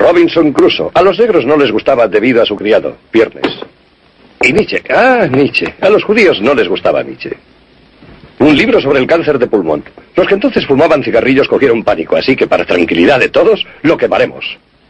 Robinson Crusoe. A los negros no les gustaba debido a su criado, Viernes. Y Nietzsche. Nietzsche. A los judíos no les gustaba Nietzsche. Un libro sobre el cáncer de pulmón. Los que entonces fumaban cigarrillos cogieron pánico, así que para tranquilidad de todos, lo quemaremos.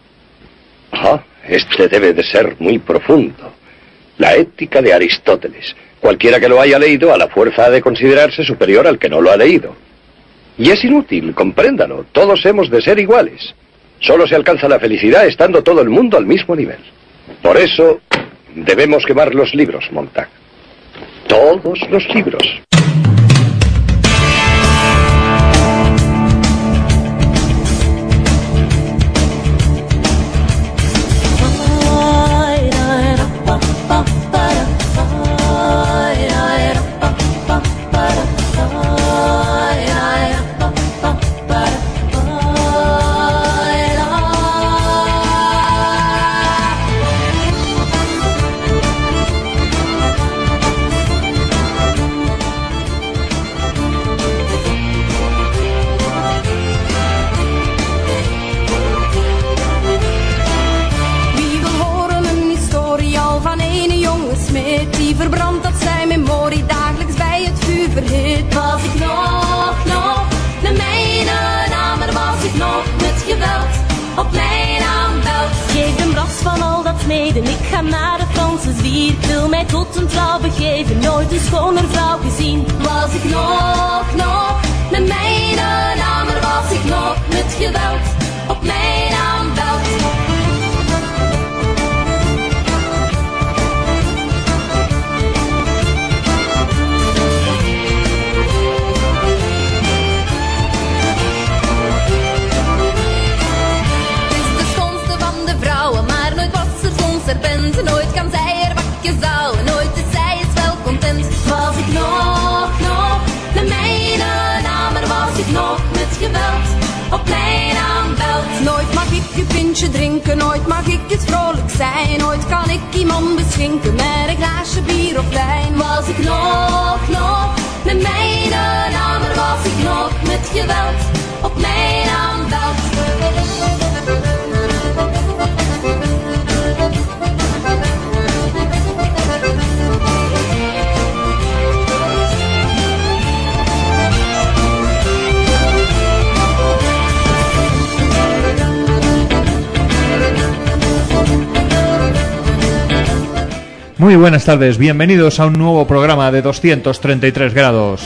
Este debe de ser muy profundo. La ética de Aristóteles. Cualquiera que lo haya leído, a la fuerza ha de considerarse superior al que no lo ha leído. Y es inútil, compréndalo. Todos hemos de ser iguales. Solo se alcanza la felicidad estando todo el mundo al mismo nivel. Por eso, debemos quemar los libros, Montag. Todos los libros. Ik ga naar de Franse zwier, ik wil mij tot een trouw begeven, nooit een schoner vrouw gezien. Was ik nog met mijn naam, maar was ik nog met geweld op mijn aanbeld. Nooit kan zij er bakjes houden, nooit is zij eens wel content. Was ik nog met mijn naam, maar was ik nog met geweld op mijn aanbeld. Nooit mag ik een pintje drinken, nooit mag ik eens vrolijk zijn. Nooit kan ik iemand beschinken met een glaasje bier of wijn. Was ik nog met mijn naam, maar was ik nog met geweld op mijn aanbeld. Muy buenas tardes, bienvenidos a un nuevo programa de 233 grados.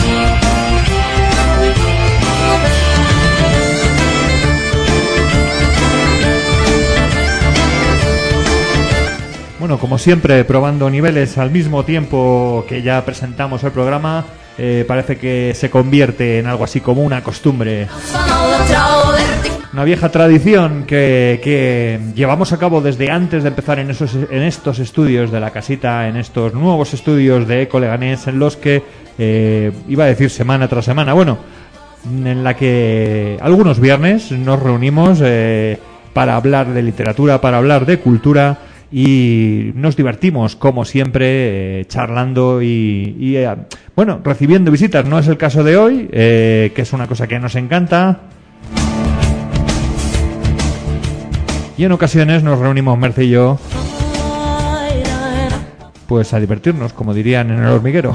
Bueno, como siempre, probando niveles al mismo tiempo que ya presentamos el programa, parece que se convierte en algo así como una costumbre. Una vieja tradición que llevamos a cabo desde antes de empezar en estos estudios de la casita, en estos nuevos estudios de Eco Leganés, en los que, iba a decir semana tras semana, bueno, en la que algunos viernes nos reunimos para hablar de literatura, para hablar de cultura y nos divertimos, como siempre, charlando y bueno, recibiendo visitas. No es el caso de hoy, que es una cosa que nos encanta. Y en ocasiones nos reunimos Merce y yo pues a divertirnos, como dirían en el hormiguero.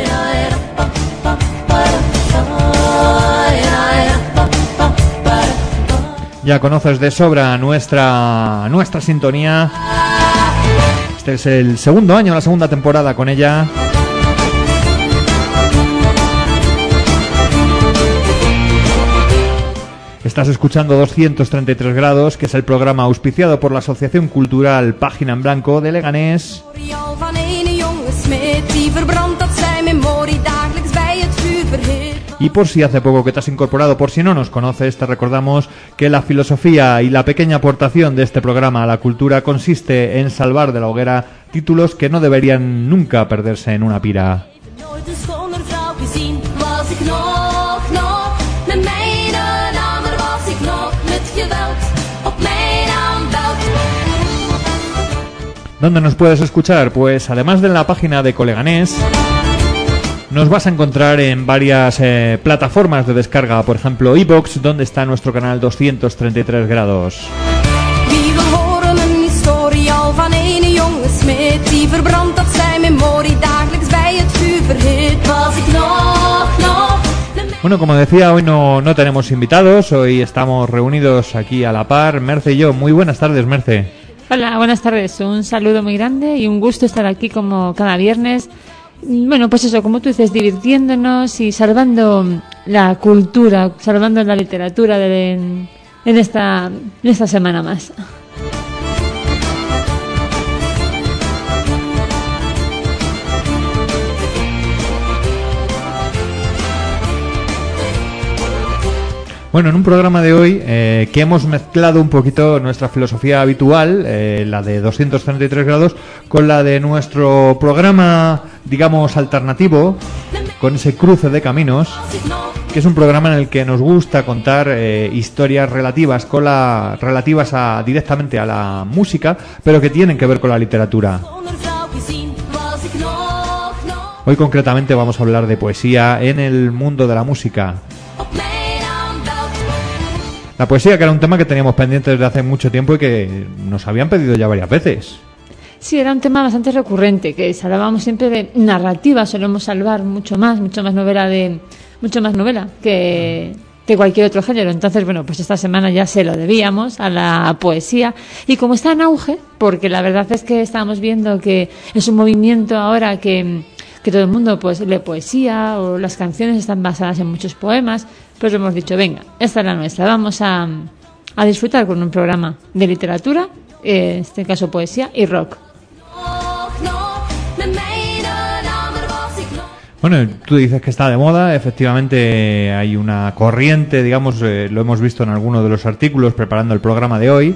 Ya conoces de sobra nuestra sintonía. Este es el segundo año, la segunda temporada con ella. Estás escuchando 233 grados, que es el programa auspiciado por la Asociación Cultural Página en Blanco de Leganés. Y por si hace poco que te has incorporado, por si no nos conoces, te recordamos que la filosofía y la pequeña aportación de este programa a la cultura consiste en salvar de la hoguera títulos que no deberían nunca perderse en una pira. ¿Dónde nos puedes escuchar? Pues además de la página de Coleganés, nos vas a encontrar en varias plataformas de descarga, por ejemplo iVoox, donde está nuestro canal 233 grados. verbrandt dat zijn memorie dagelijks bij het vuur verhit. Was ik nog Bueno, como decía, hoy no tenemos invitados, hoy estamos reunidos aquí a la par, Merce y yo. Muy buenas tardes, Merce. Hola, buenas tardes. Un saludo muy grande y un gusto estar aquí como cada viernes. Bueno, pues eso, como tú dices, divirtiéndonos y salvando la cultura, salvando la literatura en esta semana más. Bueno, en un programa de hoy que hemos mezclado un poquito nuestra filosofía habitual, la de 233 grados, con la de nuestro programa, digamos, alternativo, con ese cruce de caminos, que es un programa en el que nos gusta contar historias relativas directamente a la música, pero que tienen que ver con la literatura. Hoy concretamente vamos a hablar de poesía en el mundo de la música. La poesía, que era un tema que teníamos pendiente desde hace mucho tiempo y que nos habían pedido ya varias veces. Sí, era un tema bastante recurrente, que hablábamos siempre de narrativa, solemos salvar mucho más novela que cualquier otro género. Entonces, bueno, pues esta semana ya se lo debíamos a la poesía. Y como está en auge, porque la verdad es que estamos viendo que es un movimiento ahora que todo el mundo pues lee poesía, o las canciones están basadas en muchos poemas, pues hemos dicho, venga, esta es la nuestra, vamos a disfrutar con un programa de literatura, en este caso poesía y rock. Bueno, tú dices que está de moda, efectivamente hay una corriente, digamos, lo hemos visto en algunos de los artículos preparando el programa de hoy.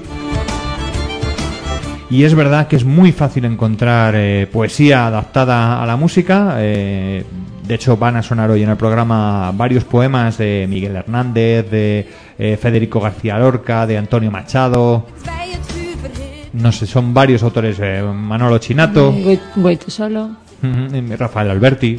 Y es verdad que es muy fácil encontrar poesía adaptada a la música. De hecho, van a sonar hoy en el programa varios poemas de Miguel Hernández, de Federico García Lorca, de Antonio Machado. No sé, son varios autores. Manolo Chinato, Goite Solo, Rafael Alberti.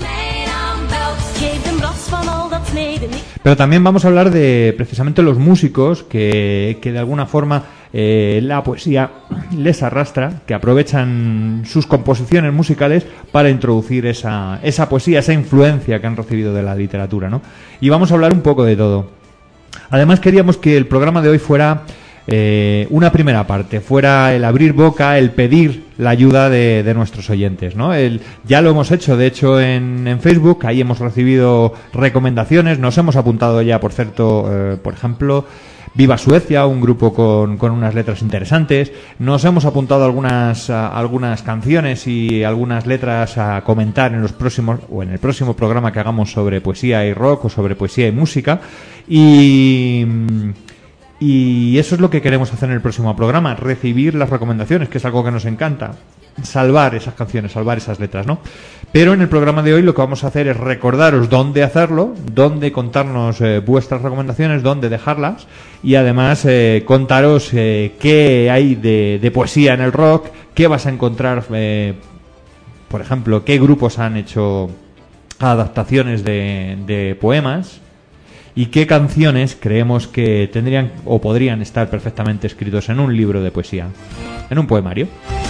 Pero también vamos a hablar de precisamente los músicos que de alguna forma la poesía les arrastra, que aprovechan sus composiciones musicales para introducir esa poesía, esa influencia que han recibido de la literatura, ¿no? Y vamos a hablar un poco de todo. Además, queríamos que el programa de hoy fuera una primera parte, fuera el abrir boca, el pedir la ayuda de nuestros oyentes, ¿no? Ya lo hemos hecho, de hecho, en Facebook, ahí hemos recibido recomendaciones, nos hemos apuntado ya, por cierto, por ejemplo, Viva Suecia, un grupo con unas letras interesantes. Nos hemos apuntado algunas canciones y algunas letras a comentar en el próximo programa que hagamos sobre poesía y rock o sobre poesía y música. Y eso es lo que queremos hacer en el próximo programa, recibir las recomendaciones, que es algo que nos encanta. Salvar esas canciones, salvar esas letras, ¿no? Pero en el programa de hoy lo que vamos a hacer es recordaros dónde hacerlo, dónde contarnos vuestras recomendaciones, dónde dejarlas, y además contaros qué hay de poesía en el rock, qué vas a encontrar, por ejemplo, qué grupos han hecho adaptaciones de poemas, y qué canciones creemos que tendrían o podrían estar perfectamente escritos en un libro de poesía, en un poemario.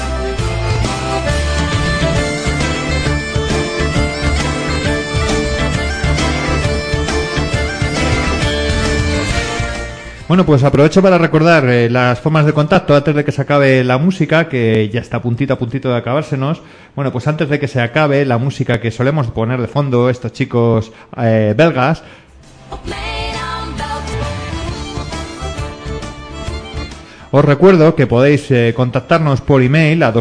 Bueno, pues aprovecho para recordar las formas de contacto antes de que se acabe la música, que ya está a puntito de acabársenos. Bueno, pues antes de que se acabe la música que solemos poner de fondo estos chicos belgas, os recuerdo que podéis contactarnos por email a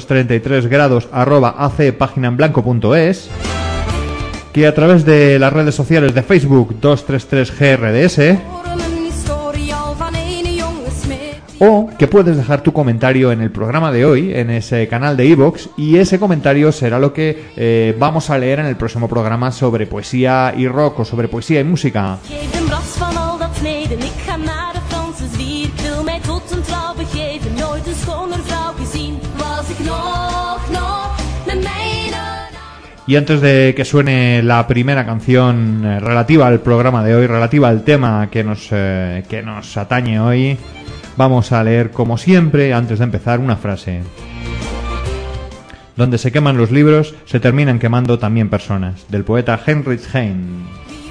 233grados@acpaginaenblanco.es, que a través de las redes sociales de Facebook 233GRDS, o que puedes dejar tu comentario en el programa de hoy, en ese canal de iVoox, y ese comentario será lo que vamos a leer en el próximo programa sobre poesía y rock o sobre poesía y música. Y antes de que suene la primera canción relativa al programa de hoy, relativa al tema que nos atañe hoy, vamos a leer, como siempre, antes de empezar, una frase. donde se queman los libros, se terminan quemando también personas, del poeta Heinrich Heine.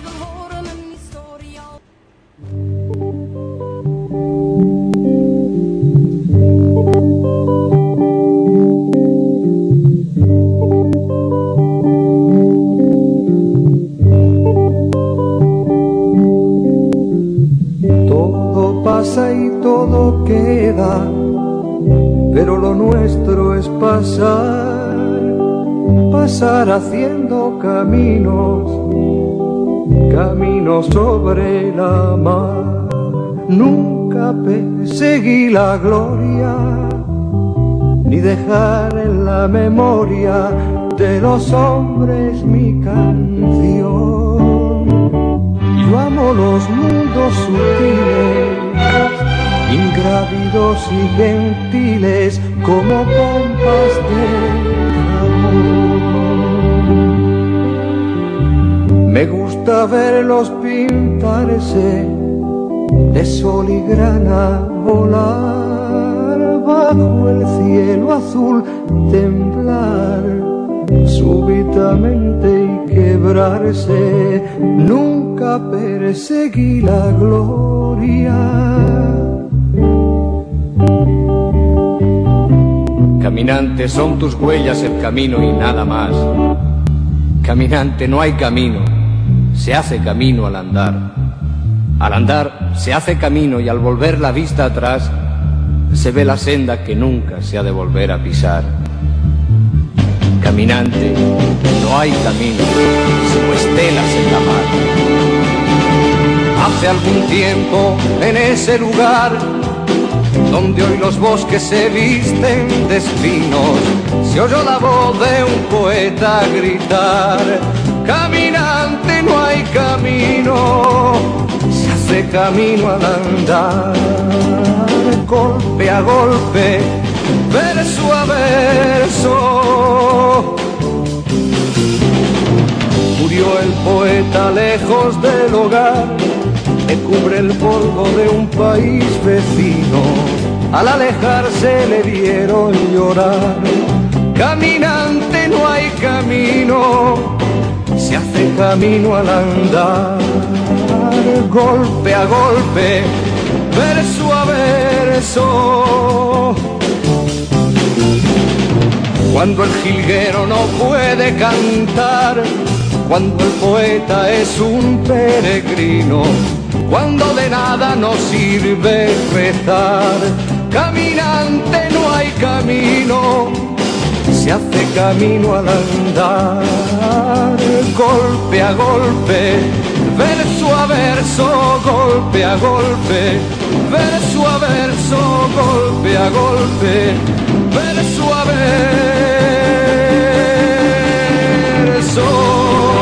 Todo pasa y todo queda, pero lo nuestro es pasar, pasar haciendo caminos, caminos sobre la mar. Nunca perseguí la gloria, ni dejar en la memoria de los hombres mi canción. Yo amo los mundos sutiles, ingrávidos y gentiles, como pompas de amor. Me gusta verlos pintarse de sol y grana, volar bajo el cielo azul, temblar súbitamente y quebrarse. Nunca perseguí la gloria. Caminante, son tus huellas el camino y nada más. Caminante, no hay camino, se hace camino al andar. Al andar se hace camino y al volver la vista atrás se ve la senda que nunca se ha de volver a pisar. Caminante, no hay camino, sino estelas en la mar. Hace algún tiempo en ese lugar donde hoy los bosques se visten de espinos, se oyó la voz de un poeta gritar: caminante, no hay camino, se hace camino al andar. Golpe a golpe, verso a verso, murió el poeta lejos del hogar, le cubre el polvo de un país vecino. Al alejarse le vieron llorar. Caminante, no hay camino, se hace camino al andar. Golpe a golpe, verso a verso. Cuando el jilguero no puede cantar, cuando el poeta es un peregrino, cuando de nada nos sirve rezar. Caminante, no hay camino, se hace camino al andar. Golpe a golpe, verso a verso, golpe a golpe, verso a verso, golpe a golpe, verso a verso.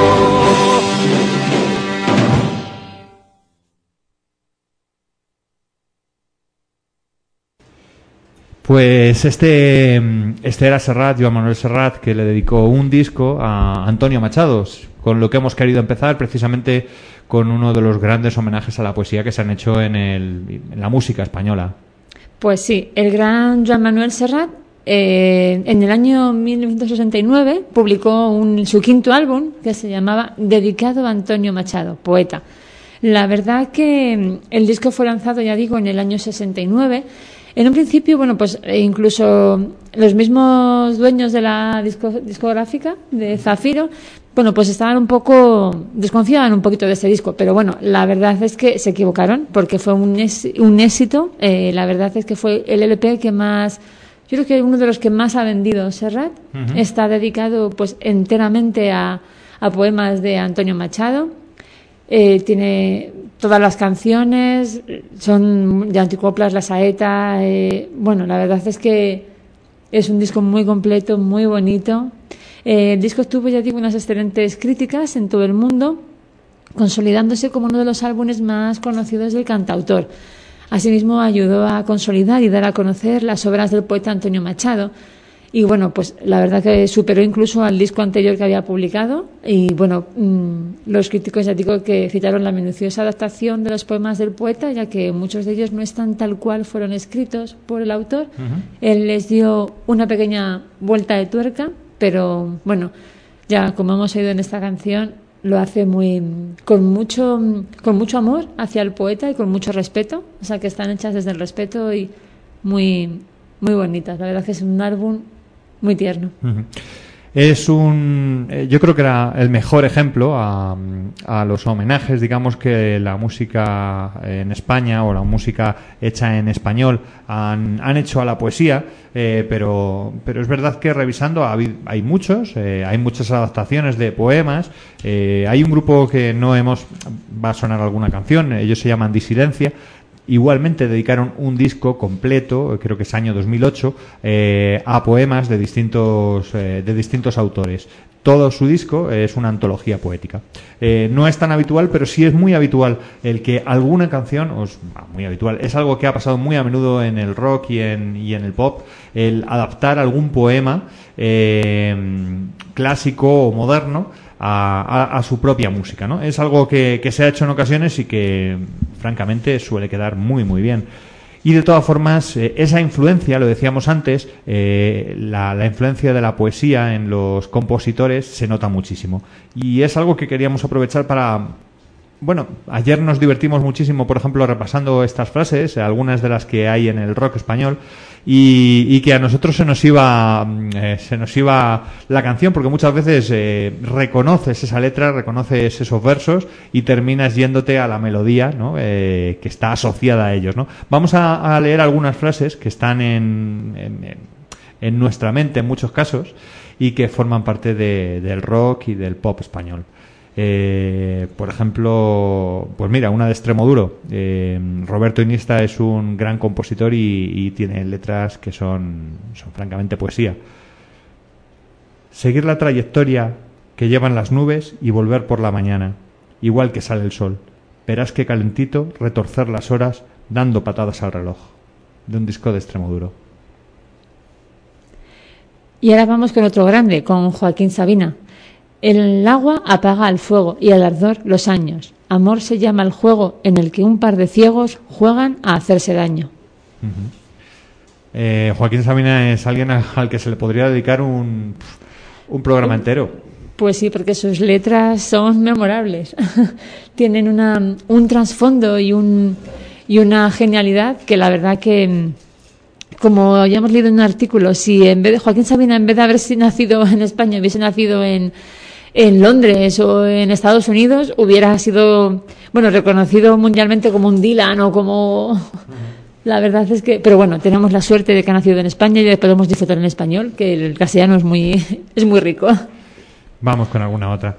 Pues este era Serrat, Joan Manuel Serrat, que le dedicó un disco a Antonio Machado, con lo que hemos querido empezar precisamente con uno de los grandes homenajes a la poesía que se han hecho en la música española. Pues sí, el gran Joan Manuel Serrat en el año 1969 publicó su quinto álbum que se llamaba Dedicado a Antonio Machado, poeta. La verdad que el disco fue lanzado, ya digo, en el año 69. En un principio, bueno, pues incluso los mismos dueños de la discográfica de Zafiro, bueno, pues desconfiaban un poquito de este disco, pero bueno, la verdad es que se equivocaron porque fue un éxito. La verdad es que fue el LP que más, yo creo que uno de los que más ha vendido Serrat. Uh-huh. Está dedicado pues enteramente a poemas de Antonio Machado. Tiene todas las canciones, son de Anticoplas, La Saeta. Bueno, la verdad es que es un disco muy completo, muy bonito. El disco tuvo, ya digo, unas excelentes críticas en todo el mundo, consolidándose como uno de los álbumes más conocidos del cantautor. Asimismo, ayudó a consolidar y dar a conocer las obras del poeta Antonio Machado. Y bueno, pues la verdad que superó incluso al disco anterior que había publicado. Y bueno, los críticos ya digo que citaron la minuciosa adaptación de los poemas del poeta, ya que muchos de ellos no están tal cual fueron escritos por el autor. Él les dio una pequeña vuelta de tuerca, pero bueno, ya como hemos oído en esta canción, lo hace con mucho amor hacia el poeta y con mucho respeto. O sea, que están hechas desde el respeto y muy, muy bonitas. La verdad que es un álbum muy tierno. Es yo creo que era el mejor ejemplo a los homenajes, digamos, que la música en España o la música hecha en español han hecho a la poesía, pero es verdad que revisando hay muchos, hay muchas adaptaciones de poemas. Hay un grupo que va a sonar alguna canción, ellos se llaman Disidencia. Igualmente dedicaron un disco completo, creo que es año 2008, a poemas de distintos autores. Todo su disco es una antología poética. No es tan habitual, pero sí es muy habitual el que alguna canción, muy habitual, es algo que ha pasado muy a menudo en el rock y en el pop, el adaptar algún poema clásico o moderno a su propia música, ¿no? Es algo que se ha hecho en ocasiones y que francamente suele quedar muy muy bien. Y de todas formas, esa influencia, lo decíamos antes, la influencia de la poesía en los compositores se nota muchísimo. Y es algo que queríamos aprovechar para... Bueno, ayer nos divertimos muchísimo, por ejemplo, repasando estas frases, algunas de las que hay en el rock español, y que a nosotros se nos iba la canción, porque muchas veces reconoces esa letra, reconoces esos versos y terminas yéndote a la melodía, ¿no? Que está asociada a ellos, ¿no? Vamos a leer algunas frases que están en nuestra mente en muchos casos y que forman parte del rock y del pop español. Por ejemplo, pues mira, una de Extremoduro. Roberto Iniesta es un gran compositor y tiene letras que son francamente poesía. Seguir la trayectoria que llevan las nubes y volver por la mañana, igual que sale el sol. Verás que calentito retorcer las horas dando patadas al reloj. De un disco de Extremoduro. Y ahora vamos con otro grande, con Joaquín Sabina. El agua apaga el fuego y el ardor los años. Amor se llama el juego en el que un par de ciegos juegan a hacerse daño. Joaquín Sabina es alguien al que se le podría dedicar un programa entero. Pues sí, porque sus letras son memorables. Tienen un trasfondo y una genialidad que la verdad que... Como ya hemos leído en un artículo, si en vez de Joaquín Sabina, en vez de haber nacido en España, hubiese nacido en Londres o en Estados Unidos, hubiera sido, bueno, reconocido mundialmente como un Dylan o como... La verdad es que... Pero bueno, tenemos la suerte de que ha nacido en España y podemos disfrutar en español, que el castellano es muy rico. Vamos con alguna otra.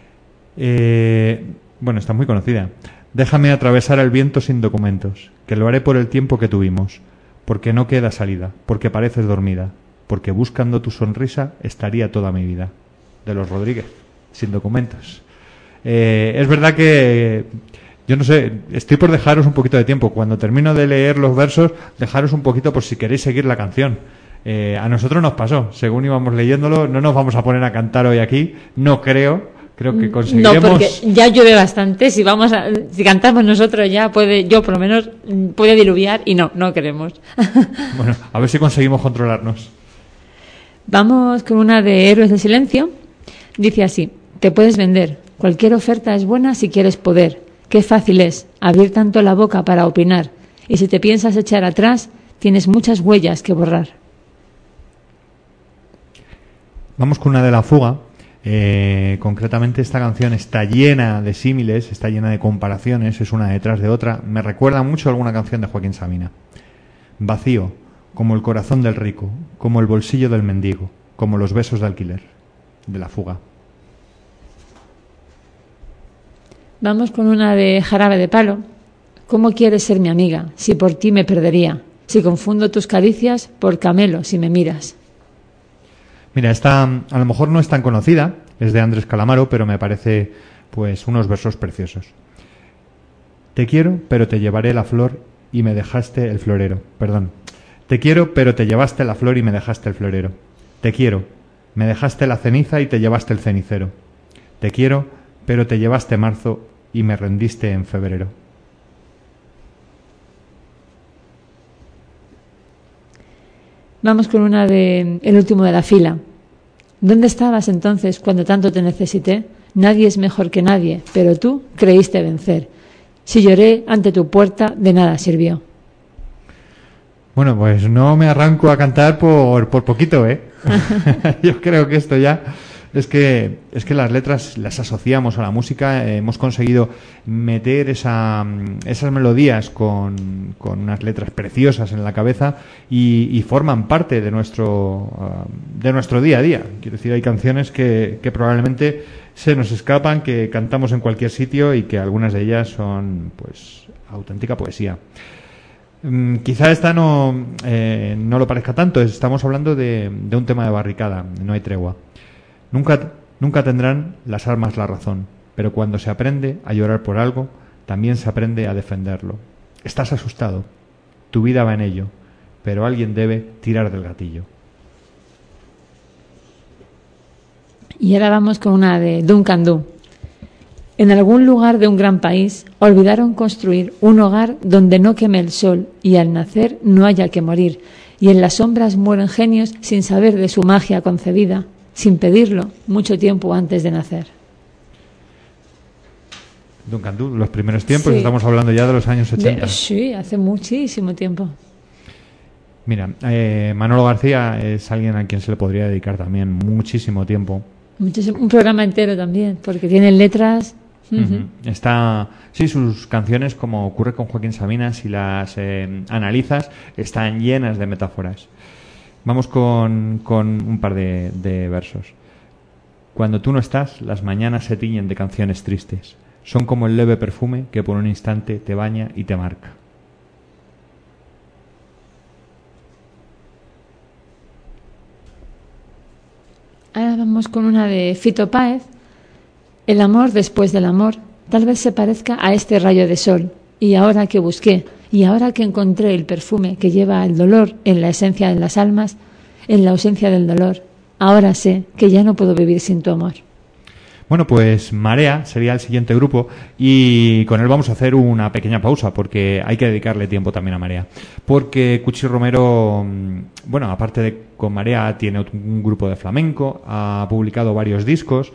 Bueno, está muy conocida. Déjame atravesar el viento sin documentos, que lo haré por el tiempo que tuvimos. Porque no queda salida, porque pareces dormida, porque buscando tu sonrisa estaría toda mi vida. De los Rodríguez, sin documentos. Es verdad que, yo no sé, estoy por dejaros un poquito de tiempo. Cuando termino de leer los versos, dejaros un poquito por si queréis seguir la canción. A nosotros nos pasó, según íbamos leyéndolo, no nos vamos a poner a cantar hoy aquí, no creo que conseguiremos... No, porque ya llueve bastante. Si cantamos nosotros ya yo por lo menos puede diluviar y no queremos. Bueno, a ver si conseguimos controlarnos. Vamos con una de Héroes del Silencio. Dice así: te puedes vender. Cualquier oferta es buena si quieres poder. Qué fácil es abrir tanto la boca para opinar. Y si te piensas echar atrás, tienes muchas huellas que borrar. Vamos con una de La Fuga. Concretamente esta canción está llena de símiles, está llena de comparaciones, es una detrás de otra. Me recuerda mucho a alguna canción de Joaquín Sabina. Vacío, como el corazón del rico, como el bolsillo del mendigo, como los besos de alquiler. De La Fuga. Vamos con una de Jarabe de Palo. ¿Cómo quieres ser mi amiga? Si por ti me perdería. Si confundo tus caricias por camelo si me miras. Mira, esta a lo mejor no es tan conocida, es de Andrés Calamaro, pero me parece pues unos versos preciosos. Te quiero, pero te llevaré la flor y me dejaste el florero. Perdón. Te quiero, pero te llevaste la flor y me dejaste el florero. Te quiero, me dejaste la ceniza y te llevaste el cenicero. Te quiero, pero te llevaste marzo y me rendiste en febrero. Vamos con una de El último de la fila. ¿Dónde estabas entonces cuando tanto te necesité? Nadie es mejor que nadie, pero tú creíste vencer. Si lloré ante tu puerta, de nada sirvió. Bueno, pues no me arranco a cantar por poquito, ¿eh? Yo creo que esto ya es que las letras las asociamos a la música. Hemos conseguido meter esas melodías con unas letras preciosas en la cabeza y forman parte de nuestro día a día. Quiero decir, hay canciones que probablemente se nos escapan, que cantamos en cualquier sitio y que algunas de ellas son, pues, auténtica poesía. Quizá esta no lo parezca tanto. Estamos hablando de un tema de barricada. No hay tregua. Nunca tendrán las armas la razón, pero cuando se aprende a llorar por algo, también se aprende a defenderlo. Estás asustado, tu vida va en ello, pero alguien debe tirar del gatillo. Y ahora vamos con una de Duncan Du. En algún lugar de un gran país olvidaron construir un hogar donde no queme el sol y al nacer no haya que morir, y en las sombras mueren genios sin saber de su magia concebida, sin pedirlo, mucho tiempo antes de nacer. Duncan Du, los primeros tiempos, Sí. Estamos hablando ya de los años 80. Sí, hace muchísimo tiempo. Mira, Manolo García es alguien a quien se le podría dedicar también muchísimo tiempo. Un programa entero también, porque tiene letras. Uh-huh. Sí, sus canciones, como ocurre con Joaquín Sabina, si las analizas, están llenas de metáforas. Vamos con un par de versos. Cuando tú no estás, las mañanas se tiñen de canciones tristes. Son como el leve perfume que por un instante te baña y te marca. Ahora vamos con una de Fito Páez. El amor después del amor tal vez se parezca a este rayo de sol. Y ahora que busqué, y ahora que encontré el perfume que lleva el dolor en la esencia de las almas, en la ausencia del dolor, ahora sé que ya no puedo vivir sin tu amor. Bueno, pues Marea sería el siguiente grupo y con él vamos a hacer una pequeña pausa porque hay que dedicarle tiempo también a Marea. Porque Cuchi Romero, bueno, aparte de con Marea, tiene un grupo de flamenco, ha publicado varios discos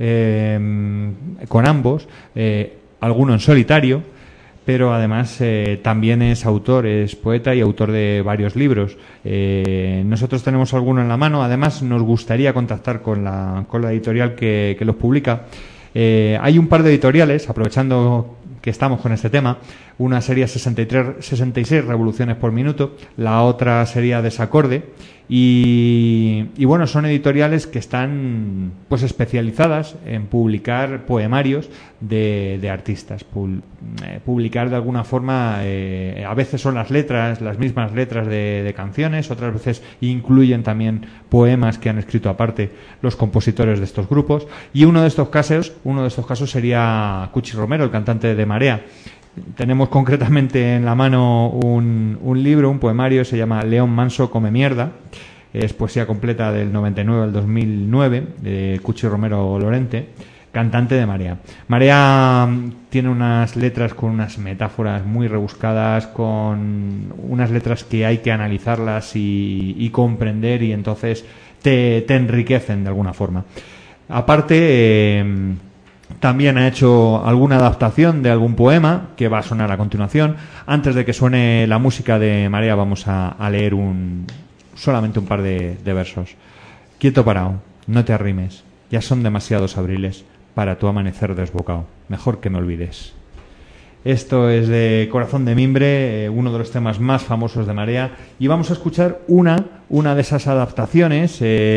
con ambos, alguno en solitario, pero además también es autor, es poeta y autor de varios libros. Nosotros tenemos alguno en la mano. Además nos gustaría contactar con la editorial que los publica. Hay un par de editoriales, aprovechando que estamos con este tema. Una sería 66 revoluciones por minuto, la otra sería Desacorde. Y bueno, son editoriales que están pues especializadas en publicar poemarios de artistas, publicar de alguna forma, a veces son las mismas letras de canciones, otras veces incluyen también poemas que han escrito aparte los compositores de estos grupos. Y uno de estos casos sería Cuchi Romero, el cantante de Marea. Tenemos concretamente en la mano un libro, un poemario, se llama León Manso come mierda. Es poesía completa del 99 al 2009 de Cuchi Romero Lorente, cantante de Marea. Marea tiene unas letras con unas metáforas muy rebuscadas, con unas letras que hay que analizarlas y comprender, y entonces te enriquecen de alguna forma. Aparte, también ha hecho alguna adaptación de algún poema que va a sonar a continuación. Antes de que suene la música de Marea, vamos a leer solamente un par de versos. Quieto parao, no te arrimes, ya son demasiados abriles para tu amanecer desbocado, mejor que me olvides. Esto es de Corazón de Mimbre, uno de los temas más famosos de Marea, y vamos a escuchar una de esas adaptaciones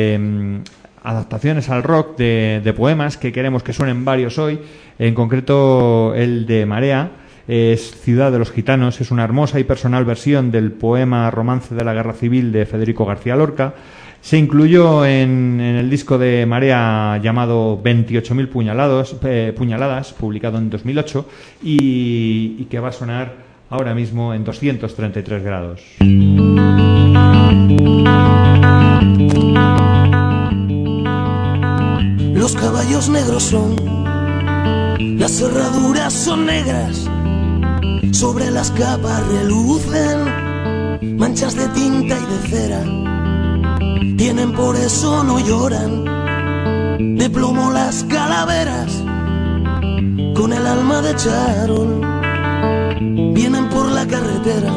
al rock de poemas que queremos que suenen varios hoy. En concreto el de Marea es Ciudad de los Gitanos. Es una hermosa y personal versión del poema Romance de la Guerra Civil de Federico García Lorca. Se incluyó en el disco de Marea llamado 28.000 puñaladas, publicado en 2008, y que va a sonar ahora mismo en 233 grados. edificios negros son, las cerraduras son negras, sobre las capas relucen manchas de tinta y de cera. Tienen, por eso no lloran, de plomo las calaveras, con el alma de charol, vienen por la carretera.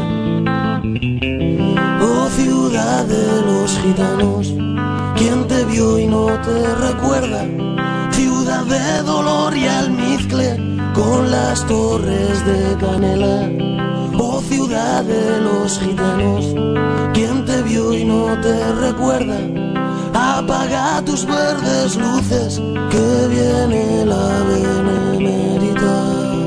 Oh ciudad de los gitanos, ¿quién te vio y no te recuerda? Ciudad de dolor y almizcle, con las torres de canela. Oh ciudad de los gitanos, ¿quién te vio y no te recuerda? Apaga tus verdes luces, que viene la benemérita.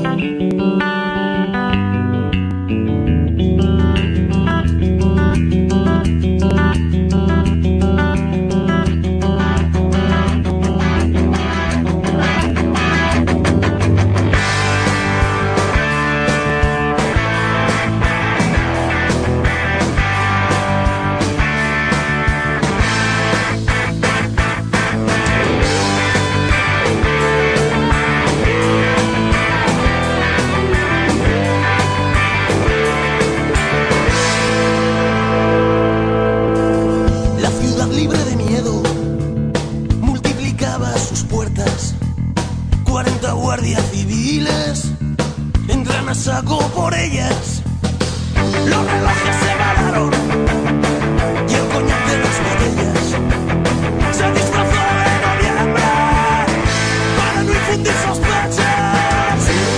Saco por ellas, los relojes se malaron y el coñac de las botellas se disfrazó de noviembre para no infundir sospechas.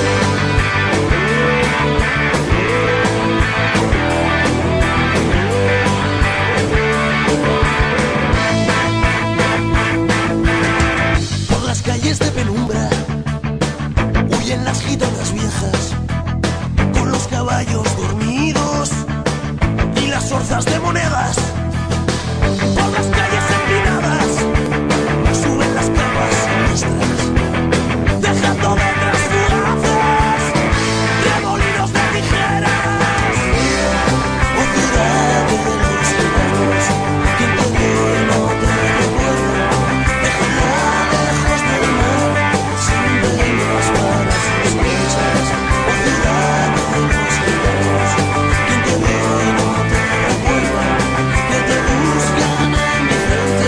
Por las calles de penumbra huyen las gitanas viejas, caballos dormidos y las orzas de monedas. Por las calles empinadas suben las capas nuestras, dejando detrás fugaces remolinos de tijeras. Oh ciudad de los gitanos, quien te vio y no te recuerda, déjala lejos del mar, sin velas para sus sospechas. Oh ciudad de los gitanos, quien te vio y no te recuerda, que te buscan en mi frente,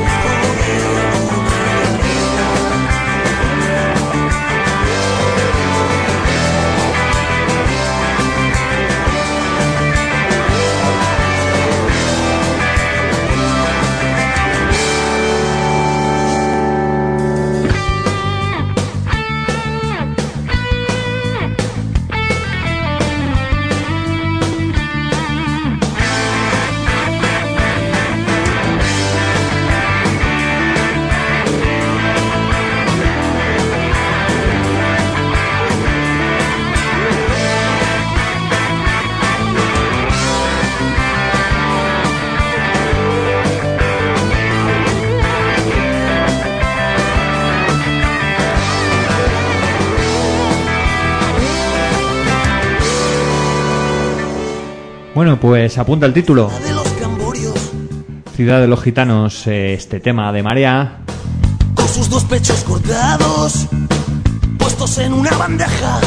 Bueno, pues apunta el título. de los camborios, Ciudad de los Gitanos, este tema de Marea. con sus dos pechos cortados, puestos en una bandeja.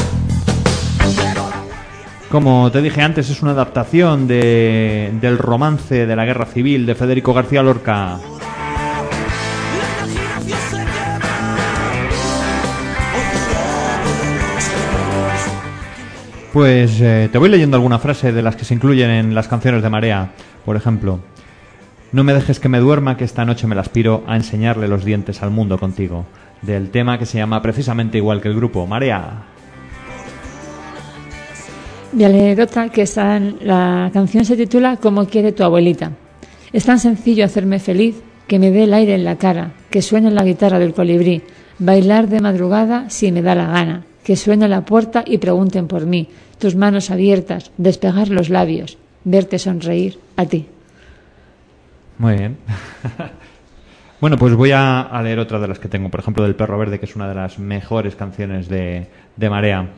Como te dije antes, es una adaptación del romance de la Guerra Civil de Federico García Lorca. La imaginación se quema. Oh ciudad de los gitanos. Pues te voy leyendo alguna frase de las que se incluyen en las canciones de Marea. Por ejemplo, no me dejes que me duerma, que esta noche me la aspiro a enseñarle los dientes al mundo contigo. Del tema que se llama precisamente igual que el grupo, Marea. Voy a leer otra que la canción se titula Como quiere tu abuelita. Es tan sencillo hacerme feliz, que me dé el aire en la cara, que suene la guitarra del colibrí, bailar de madrugada si me da la gana, que suene la puerta y pregunten por mí, tus manos abiertas, despegar los labios, verte sonreír a ti. Muy bien. Bueno, pues voy a leer otra de las que tengo, por ejemplo, del Perro Verde, que es una de las mejores canciones de Marea.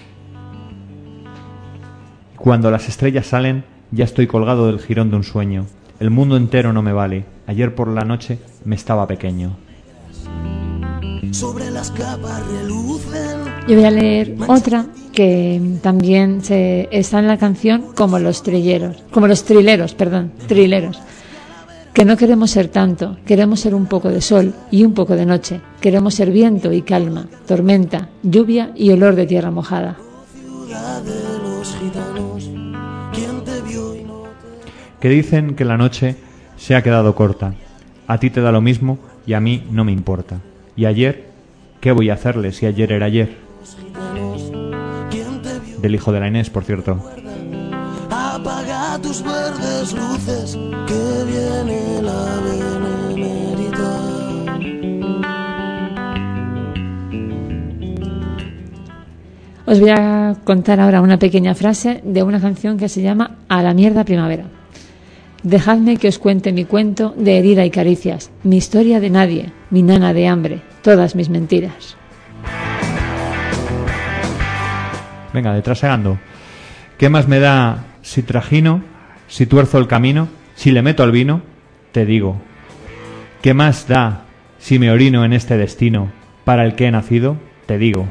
Cuando las estrellas salen, ya estoy colgado del jirón de un sueño. El mundo entero no me vale. Ayer por la noche me estaba pequeño. sobre las capas relucen. Yo voy a leer otra que también está en la canción como los trileros, que no queremos ser tanto, queremos ser un poco de sol y un poco de noche, queremos ser viento y calma, tormenta, lluvia y olor de tierra mojada. Que dicen que la noche se ha quedado corta, a ti te da lo mismo y a mí no me importa. ¿Y ayer? ¿Qué voy a hacerle si ayer era ayer? Del hijo de la Inés, por cierto. Apaga tus verdes luces, que viene la benemérita. Os voy a contar ahora una pequeña frase de una canción que se llama A la mierda primavera. Dejadme que os cuente mi cuento de herida y caricias, mi historia de nadie, mi nana de hambre, todas mis mentiras. Venga, detrasegando. ¿Qué más me da si trajino, si tuerzo el camino, si le meto al vino? Te digo. ¿Qué más da si me orino en este destino para el que he nacido? Te digo.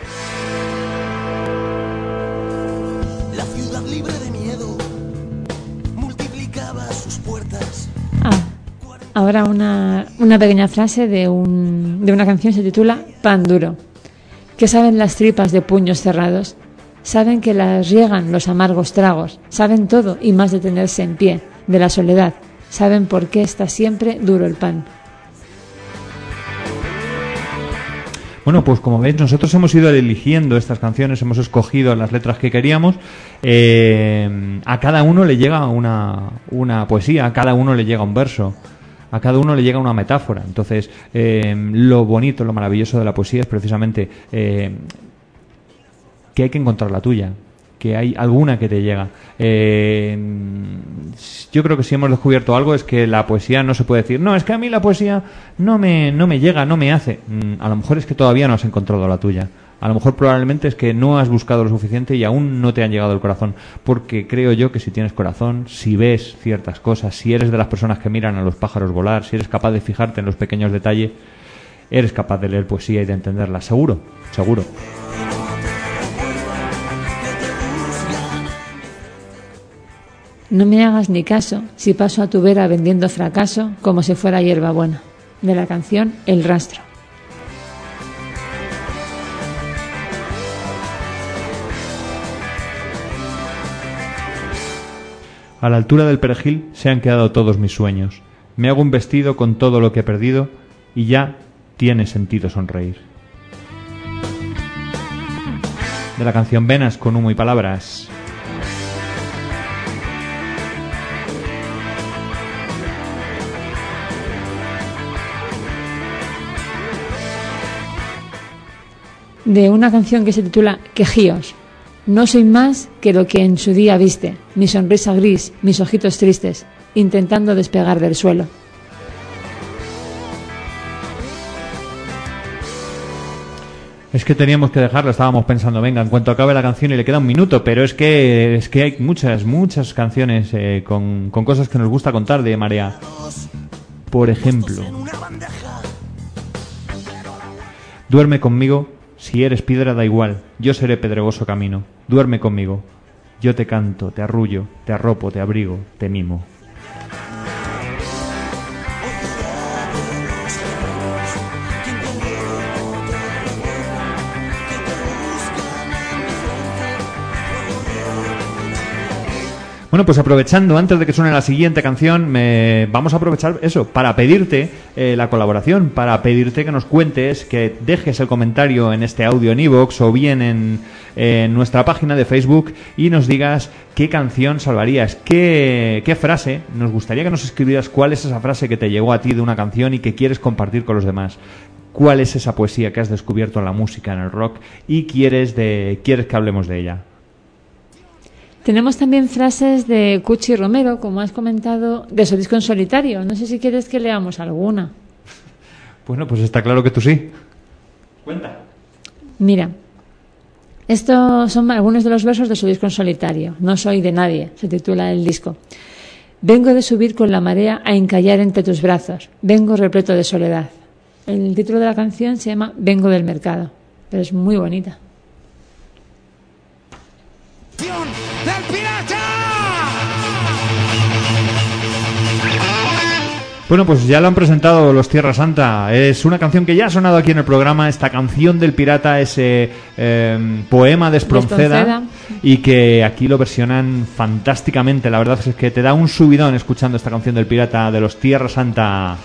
La ciudad libre de miedo multiplicaba sus puertas. Ahora una pequeña frase de una canción se titula Pan duro. ¿Qué saben las tripas de puños cerrados? Saben que las riegan los amargos tragos, saben todo y más de tenerse en pie, de la soledad, saben por qué está siempre duro el pan. Bueno, pues como veis, nosotros hemos ido eligiendo estas canciones, hemos escogido las letras que queríamos. A cada uno le llega una poesía, a cada uno le llega un verso, a cada uno le llega una metáfora. Entonces, lo bonito, lo maravilloso de la poesía es precisamente que hay que encontrar la tuya, que hay alguna que te llega. Yo creo que si hemos descubierto algo es que la poesía no se puede decir, no, es que a mí la poesía no me llega, no me hace. A lo mejor es que todavía no has encontrado la tuya. A lo mejor probablemente es que no has buscado lo suficiente y aún no te han llegado al corazón. Porque creo yo que si tienes corazón, si ves ciertas cosas, si eres de las personas que miran a los pájaros volar, si eres capaz de fijarte en los pequeños detalles, eres capaz de leer poesía y de entenderla. Seguro, seguro. No me hagas ni caso si paso a tu vera vendiendo fracaso como si fuera hierbabuena. De la canción El rastro. A la altura del perejil se han quedado todos mis sueños. Me hago un vestido con todo lo que he perdido y ya tiene sentido sonreír. De la canción Venas con humo y palabras. De una canción que se titula Quejíos. No soy más que lo que en su día viste, mi sonrisa gris, mis ojitos tristes, intentando despegar del suelo. Es que teníamos que dejarlo, estábamos pensando, venga, en cuanto acabe la canción y le queda un minuto, pero es que hay muchas canciones con cosas que nos gusta contar de Marea. Por ejemplo, duerme conmigo. Si eres piedra da igual, yo seré pedregoso camino. Duerme conmigo, yo te canto, te arrullo, te arropo, te abrigo, te mimo. Bueno, pues aprovechando, antes de que suene la siguiente canción, vamos a aprovechar eso, para pedirte la colaboración, para pedirte que nos cuentes, que dejes el comentario en este audio en iVoox o bien en nuestra página de Facebook y nos digas qué canción salvarías, qué frase, nos gustaría que nos escribieras cuál es esa frase que te llegó a ti de una canción y que quieres compartir con los demás. ¿Cuál es esa poesía que has descubierto en la música, en el rock y quieres que hablemos de ella? Tenemos también frases de Cuchi Romero, como has comentado, de su disco en solitario. No sé si quieres que leamos alguna. Bueno, pues está claro que tú sí. Cuenta. Mira, estos son algunos de los versos de su disco en solitario. No soy de nadie, se titula el disco. Vengo de subir con la marea a encallar entre tus brazos. Vengo repleto de soledad. El título de la canción se llama Vengo del mercado, pero es muy bonita. ¡Del pirata! Bueno, pues ya lo han presentado los Tierra Santa. Es una canción que ya ha sonado aquí en el programa. Esta canción del pirata, ese poema de Espronceda, y que aquí lo versionan fantásticamente. La verdad es que te da un subidón escuchando esta canción del pirata de los Tierra Santa.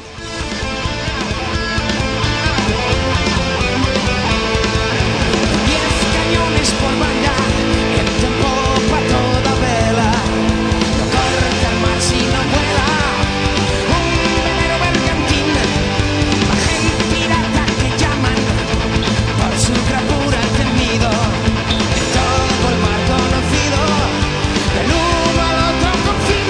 10 cañones por banda, el tiempo pa' toda vela. No corre al mar si no vuela. Un velero bergantín, bajen pirata que llaman por su bravura temido. En todo el mar conocido, del uno al otro confín.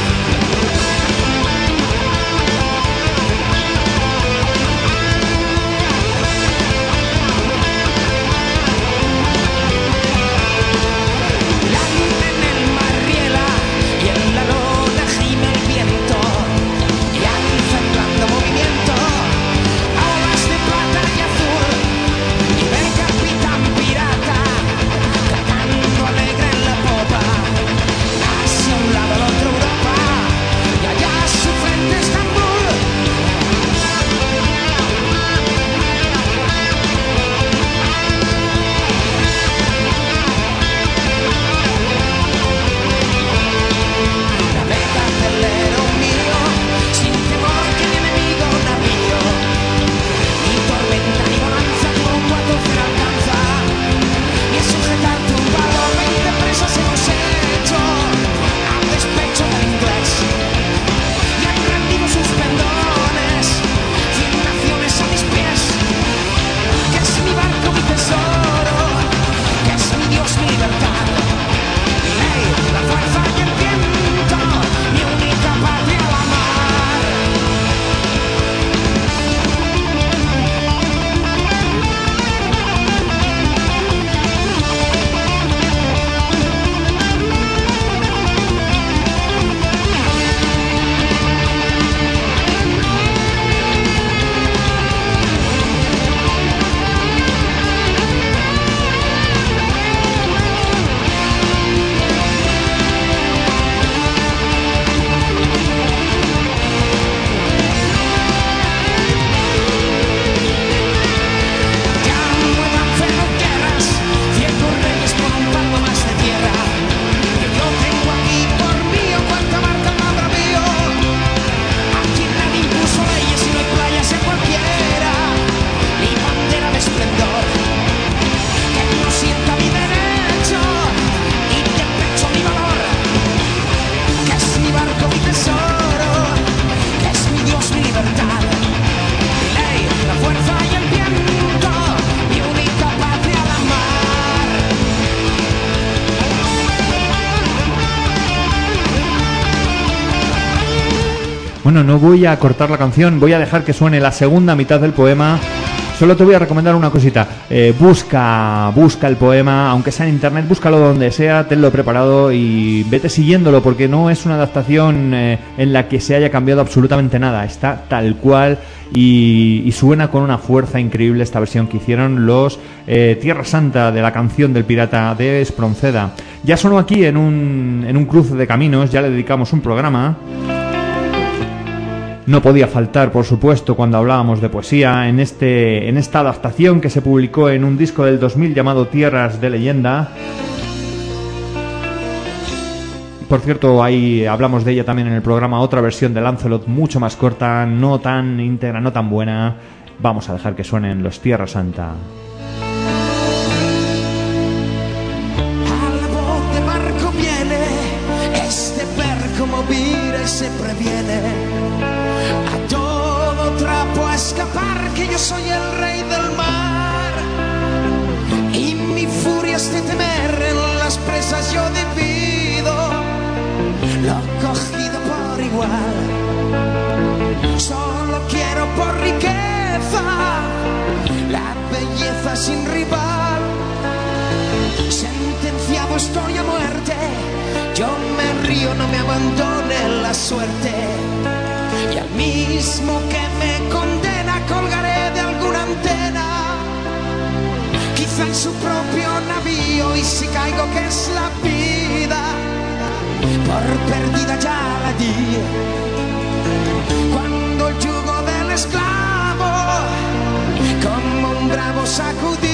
En el mar riela y en la lona gime el viento y alzando movimiento olas de plata y azul y ve el capitán pirata cantando alegre en la popa hacia un lado al otro Europa y allá su frente Estambul. Navega velero mío, sin temor que mi enemigo navío. Ni tormenta ni bonanza tu rumbo a tu fin alcanza. Y es sujetar tu palo, 20 presas hemos hecho a despecho del inglés. Y han rendido sus pendones, 100 naciones a mis pies. Que es mi barco, mi tesoro, que es mi Dios, mi libertad. Mi ley, la fuerza y el viento, mi única patria la mar. Ya muevan cero guerras, 100 reyes por un palmo más de tierra. Que yo tengo aquí por mío cuanta marca madre mío. Aquí nadie impuso leyes y no hay playas en cualquiera. Mi bandera de esplendor, que no sienta mi derecho y de pecho mi valor. Que es mi barco, mi tesoro, que es mi Dios, mi libertad. Mi ley, la fuerza y el viento, mi única patria la mar. Bueno, no voy a cortar la canción, voy a dejar que suene la segunda mitad del poema. Solo te voy a recomendar una cosita. Busca el poema, aunque sea en internet, búscalo donde sea, tenlo preparado y vete siguiéndolo, porque no es una adaptación en la que se haya cambiado absolutamente nada. Está tal cual y suena con una fuerza increíble esta versión que hicieron los Tierra Santa de la canción del pirata de Espronceda. Ya sonó aquí en un cruce de caminos, ya le dedicamos un programa. No podía faltar, por supuesto, cuando hablábamos de poesía, en esta adaptación que se publicó en un disco del 2000 llamado Tierras de Leyenda. Por cierto, ahí hablamos de ella también en el programa, otra versión de Lancelot mucho más corta, no tan íntegra, no tan buena. Vamos a dejar que suenen los Tierra Santa. A la voz de barco viene, este perco movir se previene. A todo trapo a escapar, que yo soy el rey del mar. Y mi furia es de temer, en las presas yo divido lo cogido por igual. Solo quiero por riqueza la belleza sin rival. Sentenciado estoy a muerte, yo me río, no me abandone la suerte. Y al mismo que me condena colgaré su propio navío y si caigo que es la vida, por perdida ya la di. Cuando el yugo del esclavo como un bravo sacudí.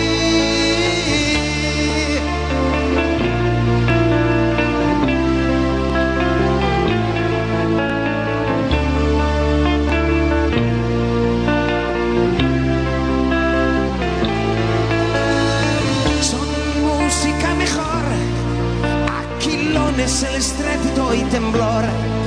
El estrépito y temblor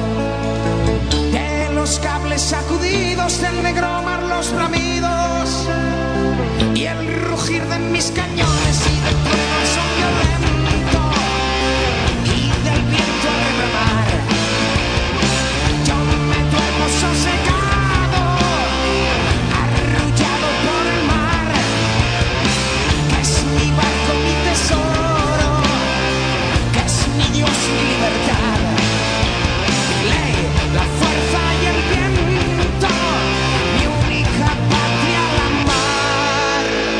de los cables sacudidos, del negro mar, los bramidos y el rugir de mis cañones y del trueno el son violento y del viento de remar. Yo me duermo sosegado, arrullado por el mar, que es mi barco, mi tesoro, que es mi Dios, mi libertad, mi ley, la fuerza y el viento, mi única patria, la mar.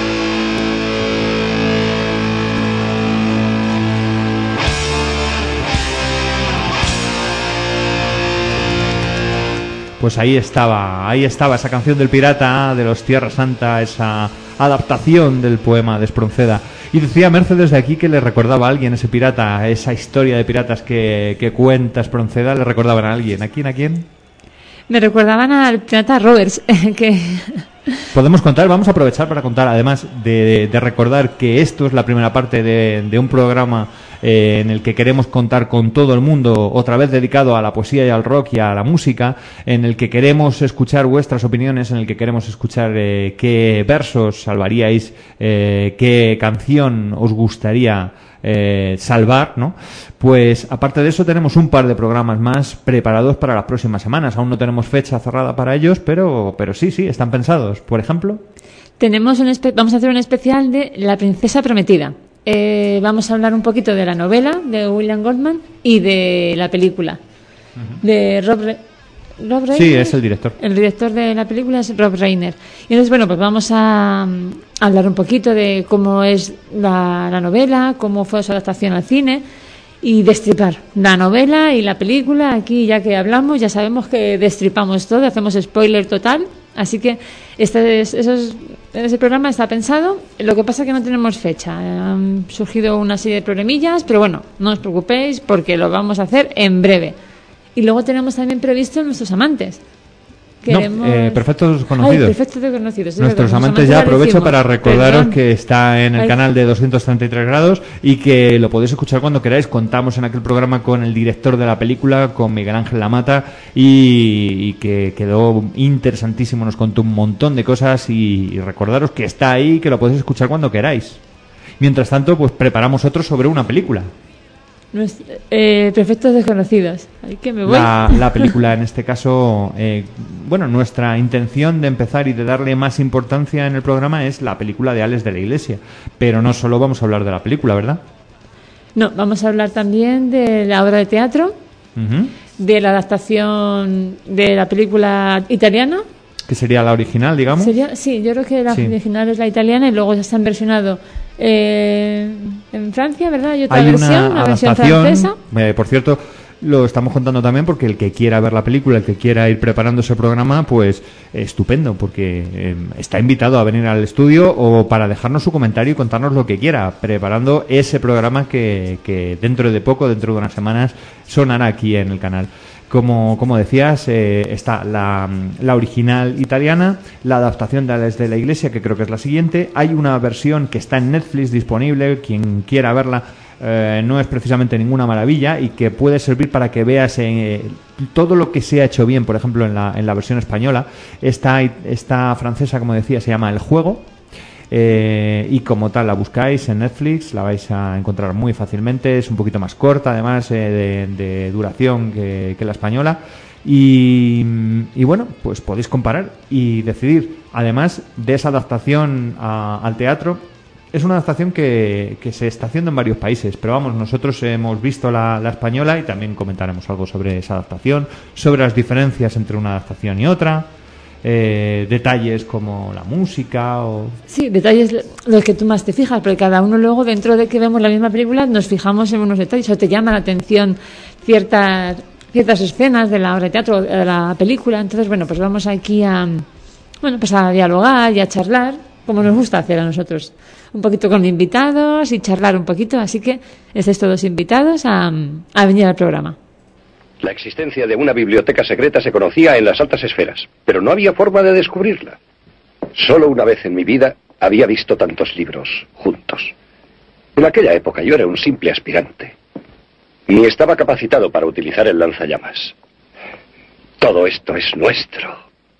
Pues ahí estaba esa canción del pirata de los Tierra Santa, esa adaptación del poema de Espronceda. Y decía Merce desde aquí que le recordaba a alguien ese pirata, esa historia de piratas que cuenta Espronceda, le recordaban a alguien. ¿A quién? ¿A quién? Me recordaban al pirata Roberts, que... Podemos contar, vamos a aprovechar para contar, además de recordar que esto es la primera parte de un programa en el que queremos contar con todo el mundo, otra vez dedicado a la poesía y al rock y a la música, en el que queremos escuchar vuestras opiniones, en el que queremos escuchar qué versos salvaríais, qué canción os gustaría salvar, ¿no? Pues aparte de eso tenemos un par de programas más preparados para las próximas semanas. Aún no tenemos fecha cerrada para ellos, pero sí, están pensados. Por ejemplo, vamos a hacer un especial de La princesa prometida. Vamos a hablar un poquito de la novela de William Goldman y de la película de Rob Reiner. Sí, es el director. El director de la película es Rob Reiner. Y entonces, bueno, pues vamos a hablar un poquito de cómo es la novela, cómo fue su adaptación al cine y destripar la novela y la película. Aquí, ya que hablamos, ya sabemos que destripamos todo, hacemos spoiler total. Así que ese programa está pensado. Lo que pasa es que no tenemos fecha. Han surgido una serie de problemillas, pero bueno, no os preocupéis porque lo vamos a hacer en breve. Y luego tenemos también previsto Nuestros Amantes. Perfectos Conocidos. Perfectos Conocidos. Nuestros Amantes, ya aprovecho para recordaros que está en el canal de 233 grados y que lo podéis escuchar cuando queráis. Contamos en aquel programa con el director de la película, con Miguel Ángel Lamata, y que quedó interesantísimo, nos contó un montón de cosas y recordaros que está ahí, que lo podéis escuchar cuando queráis. Mientras tanto, pues preparamos otro sobre una película. Perfectos Desconocidos. Ay, que me voy. La película, en este caso, nuestra intención de empezar y de darle más importancia en el programa es la película de Ales de la Iglesia. Pero no solo vamos a hablar de la película, ¿verdad? No, vamos a hablar también de la obra de teatro, de la adaptación de la película italiana. Que sería la original, digamos. Sí, yo creo que la original es la italiana y luego ya se han versionado en Francia, ¿verdad? Hay otra versión, la versión francesa. Por cierto, lo estamos contando también porque el que quiera ver la película, el que quiera ir preparando ese programa, pues estupendo, porque está invitado a venir al estudio o para dejarnos su comentario y contarnos lo que quiera, preparando ese programa que dentro de poco, dentro de unas semanas, sonará aquí en el canal. Como decías, está la original italiana, la adaptación de Ales de la Iglesia, que creo que es la siguiente. Hay una versión que está en Netflix disponible, quien quiera verla, no es precisamente ninguna maravilla y que puede servir para que veas todo lo que se ha hecho bien, por ejemplo, en la versión española. Esta francesa, como decía, se llama El Juego. Y como tal la buscáis en Netflix, la vais a encontrar muy fácilmente. Es un poquito más corta, además de duración que la española. Y bueno, pues podéis comparar y decidir. Además de esa adaptación al teatro, es una adaptación que se está haciendo en varios países, pero vamos, nosotros hemos visto la española y también comentaremos algo sobre esa adaptación, sobre las diferencias entre una adaptación y otra. detalles como la música o... Sí, detalles los que tú más te fijas, porque cada uno luego, dentro de que vemos la misma película, nos fijamos en unos detalles o te llama la atención ciertas escenas de la obra de teatro, de la película. Entonces, bueno, pues vamos aquí a dialogar y a charlar, como nos gusta hacer a nosotros. Un poquito con invitados y charlar un poquito, así que estáis todos invitados a venir al programa. La existencia de una biblioteca secreta se conocía en las altas esferas, pero no había forma de descubrirla. Solo una vez en mi vida había visto tantos libros juntos. En aquella época yo era un simple aspirante. Ni estaba capacitado para utilizar el lanzallamas. Todo esto es nuestro.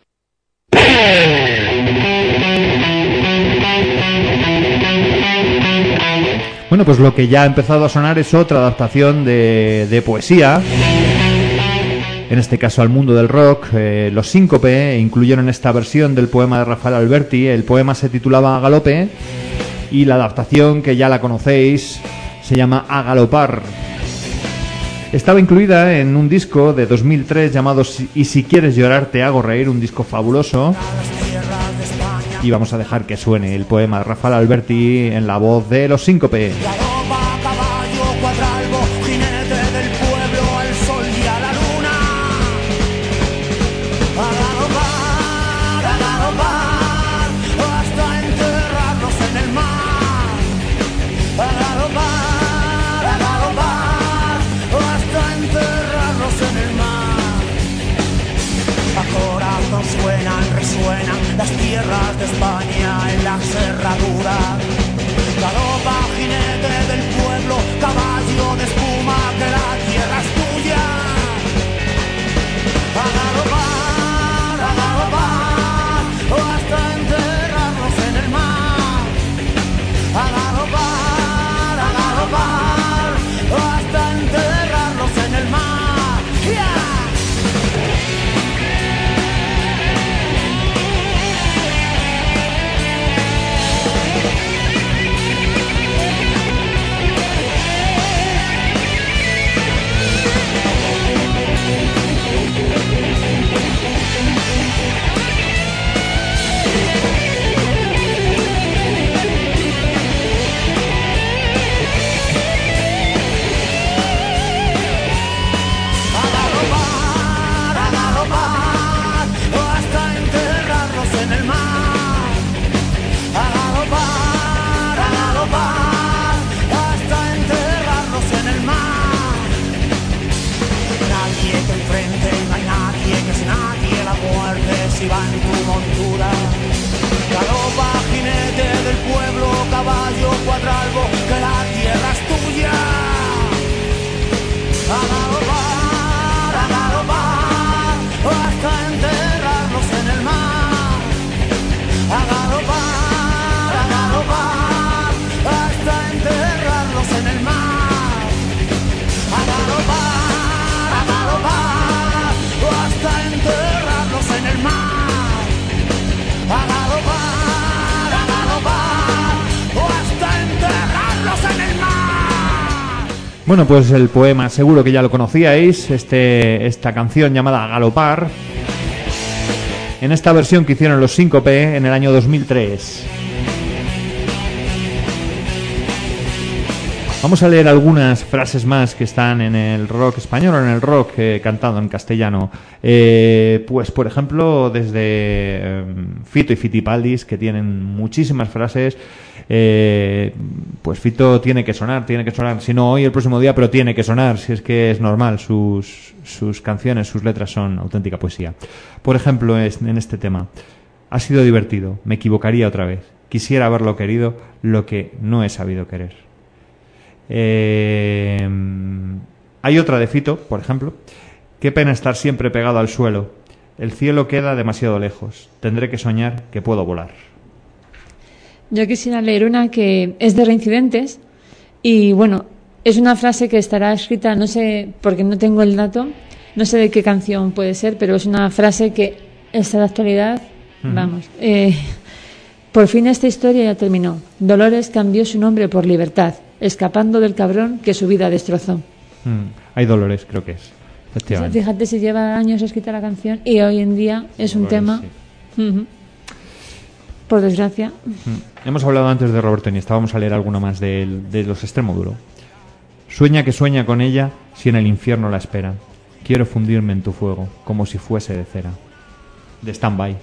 Bueno, pues lo que ya ha empezado a sonar es otra adaptación de poesía. En este caso al mundo del rock. Los Síncope incluyeron esta versión del poema de Rafael Alberti. El poema se titulaba A Galope y la adaptación, que ya la conocéis, se llama A Galopar. Estaba incluida en un disco de 2003 llamado Y si quieres llorar te hago reír, un disco fabuloso. Y vamos a dejar que suene el poema de Rafael Alberti en la voz de Los Síncope. Resuenan las tierras de España en la cerradura. Galopa, jinete del pueblo, caballo de espuma, que la tierra es tuya. A galopar, hasta enterrarnos en el mar. A galopar, hasta enterrarnos en el mar. ¡Yeah! Si va en tu montura, galopa, jinete del pueblo, caballo, cuadralbo, que la tierra es tuya. A galopar, hasta enterrarnos en el mar. A galopar, hasta enterrarnos en el mar. A galopar, hasta enterrarnos en el mar. A galopar, o hasta enterrarlos en el mar. Bueno, pues el poema seguro que ya lo conocíais, esta canción llamada A Galopar, en esta versión que hicieron Los Síncope en el año 2003. Vamos a leer algunas frases más que están en el rock español o en el rock cantado en castellano. Pues, por ejemplo, desde Fito y Fitipaldis, que tienen muchísimas frases. Pues Fito tiene que sonar, si no hoy, el próximo día, pero tiene que sonar, si es que es normal. Sus canciones, sus letras son auténtica poesía. Por ejemplo, en este tema: ha sido divertido, me equivocaría otra vez, quisiera haberlo querido, lo que no he sabido querer. Hay otra de Fito, por ejemplo: qué pena estar siempre pegado al suelo, el cielo queda demasiado lejos, tendré que soñar que puedo volar. Yo quisiera leer una que es de Reincidentes y bueno, es una frase que estará escrita, no sé, porque no tengo el dato, no sé de qué canción puede ser, pero es una frase que está de actualidad. Vamos, por fin esta historia ya terminó. Dolores cambió su nombre por Libertad, escapando del cabrón que su vida destrozó. Hay Dolores, creo que es. O sea, fíjate si lleva años escrita la canción y hoy en día es un Dolores, tema sí. Ujú. Por desgracia. Hemos hablado antes de Roberto Iniesta, vamos a leer alguno más de los Extremoduro. Sueña que sueña con ella si en el infierno la espera. Quiero fundirme en tu fuego, como si fuese de cera. De Stand-By.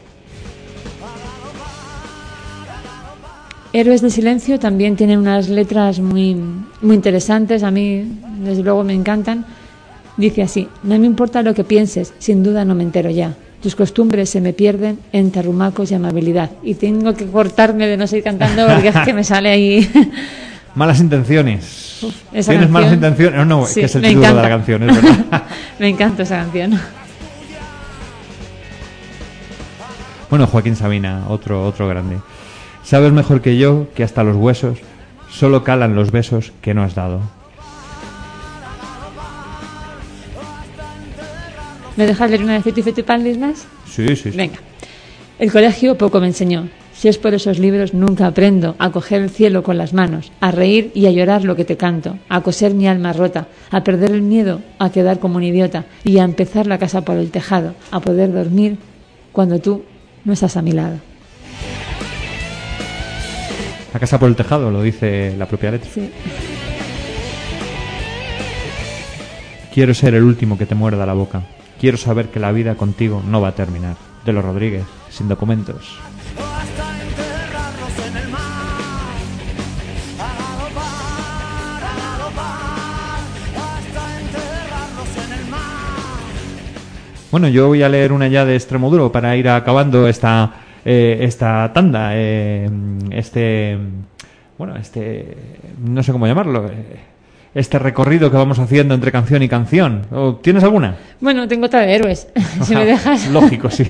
Héroes de Silencio también tienen unas letras muy, muy interesantes, a mí desde luego me encantan. Dice así: no me importa lo que pienses, sin duda no me entero ya. Tus costumbres se me pierden entre arrumacos y amabilidad. Y tengo que cortarme de no seguir cantando porque es que me sale ahí. Malas intenciones. Esa ¿Tienes canción, malas intenciones? No, sí, que es el me título encanta. de la canción, es verdad. Me encanta esa canción. Bueno, Joaquín Sabina, otro grande. Sabes mejor que yo que hasta los huesos solo calan los besos que no has dado. ¿Me dejas leer una de Fifty Fifty Panlis más? Sí, sí. Venga. El colegio poco me enseñó. Si es por esos libros, nunca aprendo a coger el cielo con las manos, a reír y a llorar lo que te canto, a coser mi alma rota, a perder el miedo, a quedar como un idiota y a empezar la casa por el tejado, a poder dormir cuando tú no estás a mi lado. La casa por el tejado, lo dice la propia letra. Sí. Quiero ser el último que te muerda la boca. Quiero saber que la vida contigo no va a terminar. De los Rodríguez, sin documentos. Bueno, yo voy a leer una ya de Extremoduro para ir acabando esta tanda, no sé cómo llamarlo, este recorrido que vamos haciendo entre canción y canción. ¿Tienes alguna? Bueno, tengo otra de Héroes, si me dejas. Lógico, sí.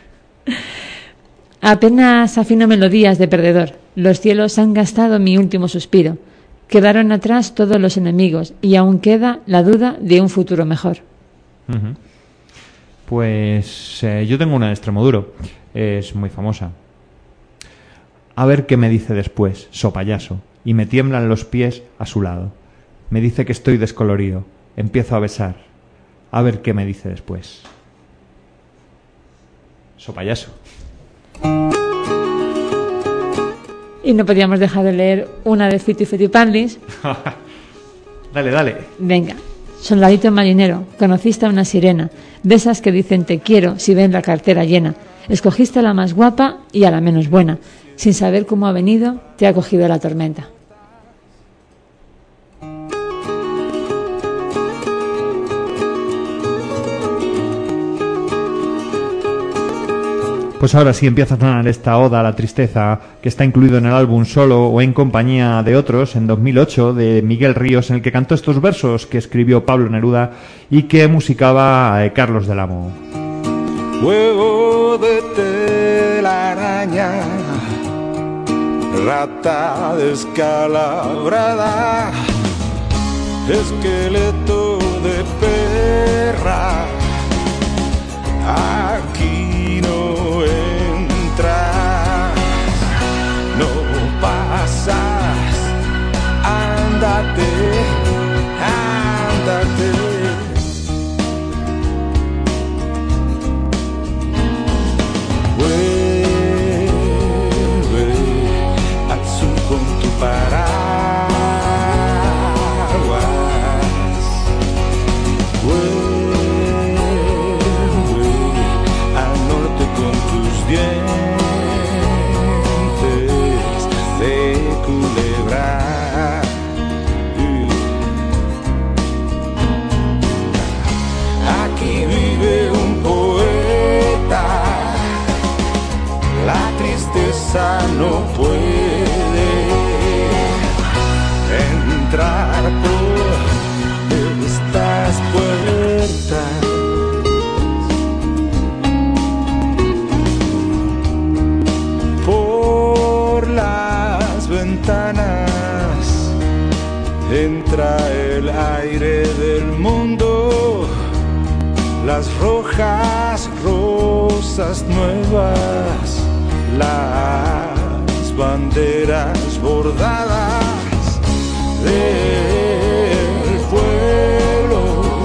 Apenas afino melodías de perdedor. Los cielos han gastado mi último suspiro. Quedaron atrás todos los enemigos y aún queda la duda de un futuro mejor. Uh-huh. Pues yo tengo una de Extremoduro. Es muy famosa. A ver qué me dice después, so payaso, y me tiemblan los pies a su lado. Me dice que estoy descolorido. Empiezo a besar. A ver qué me dice después. So payaso. Y no podíamos dejar de leer una de Fifty Fifty Panlis. Dale, dale. Venga. Soldadito marinero, conociste a una sirena, de esas que dicen te quiero si ven la cartera llena. Escogiste a la más guapa y a la menos buena. Sin saber cómo ha venido, te ha cogido la tormenta. Pues ahora sí empieza a sonar esta oda a la tristeza que está incluido en el álbum Solo o en compañía de otros en 2008 de Miguel Ríos, en el que cantó estos versos que escribió Pablo Neruda y que musicaba Carlos del Amo. Huevo de telaraña, rata descalabrada, esqueleto de perra, aquí no entras, no pasas, ándate, ándate. Vuelve al sur con tu paraguas, vuelve al norte con tus dientes de culebra. Aquí vive un poeta, la tristeza no puede entrar por estas puertas. Por las ventanas entra el aire del mundo, las rojas rosas nuevas, las banderas bordadas del pueblo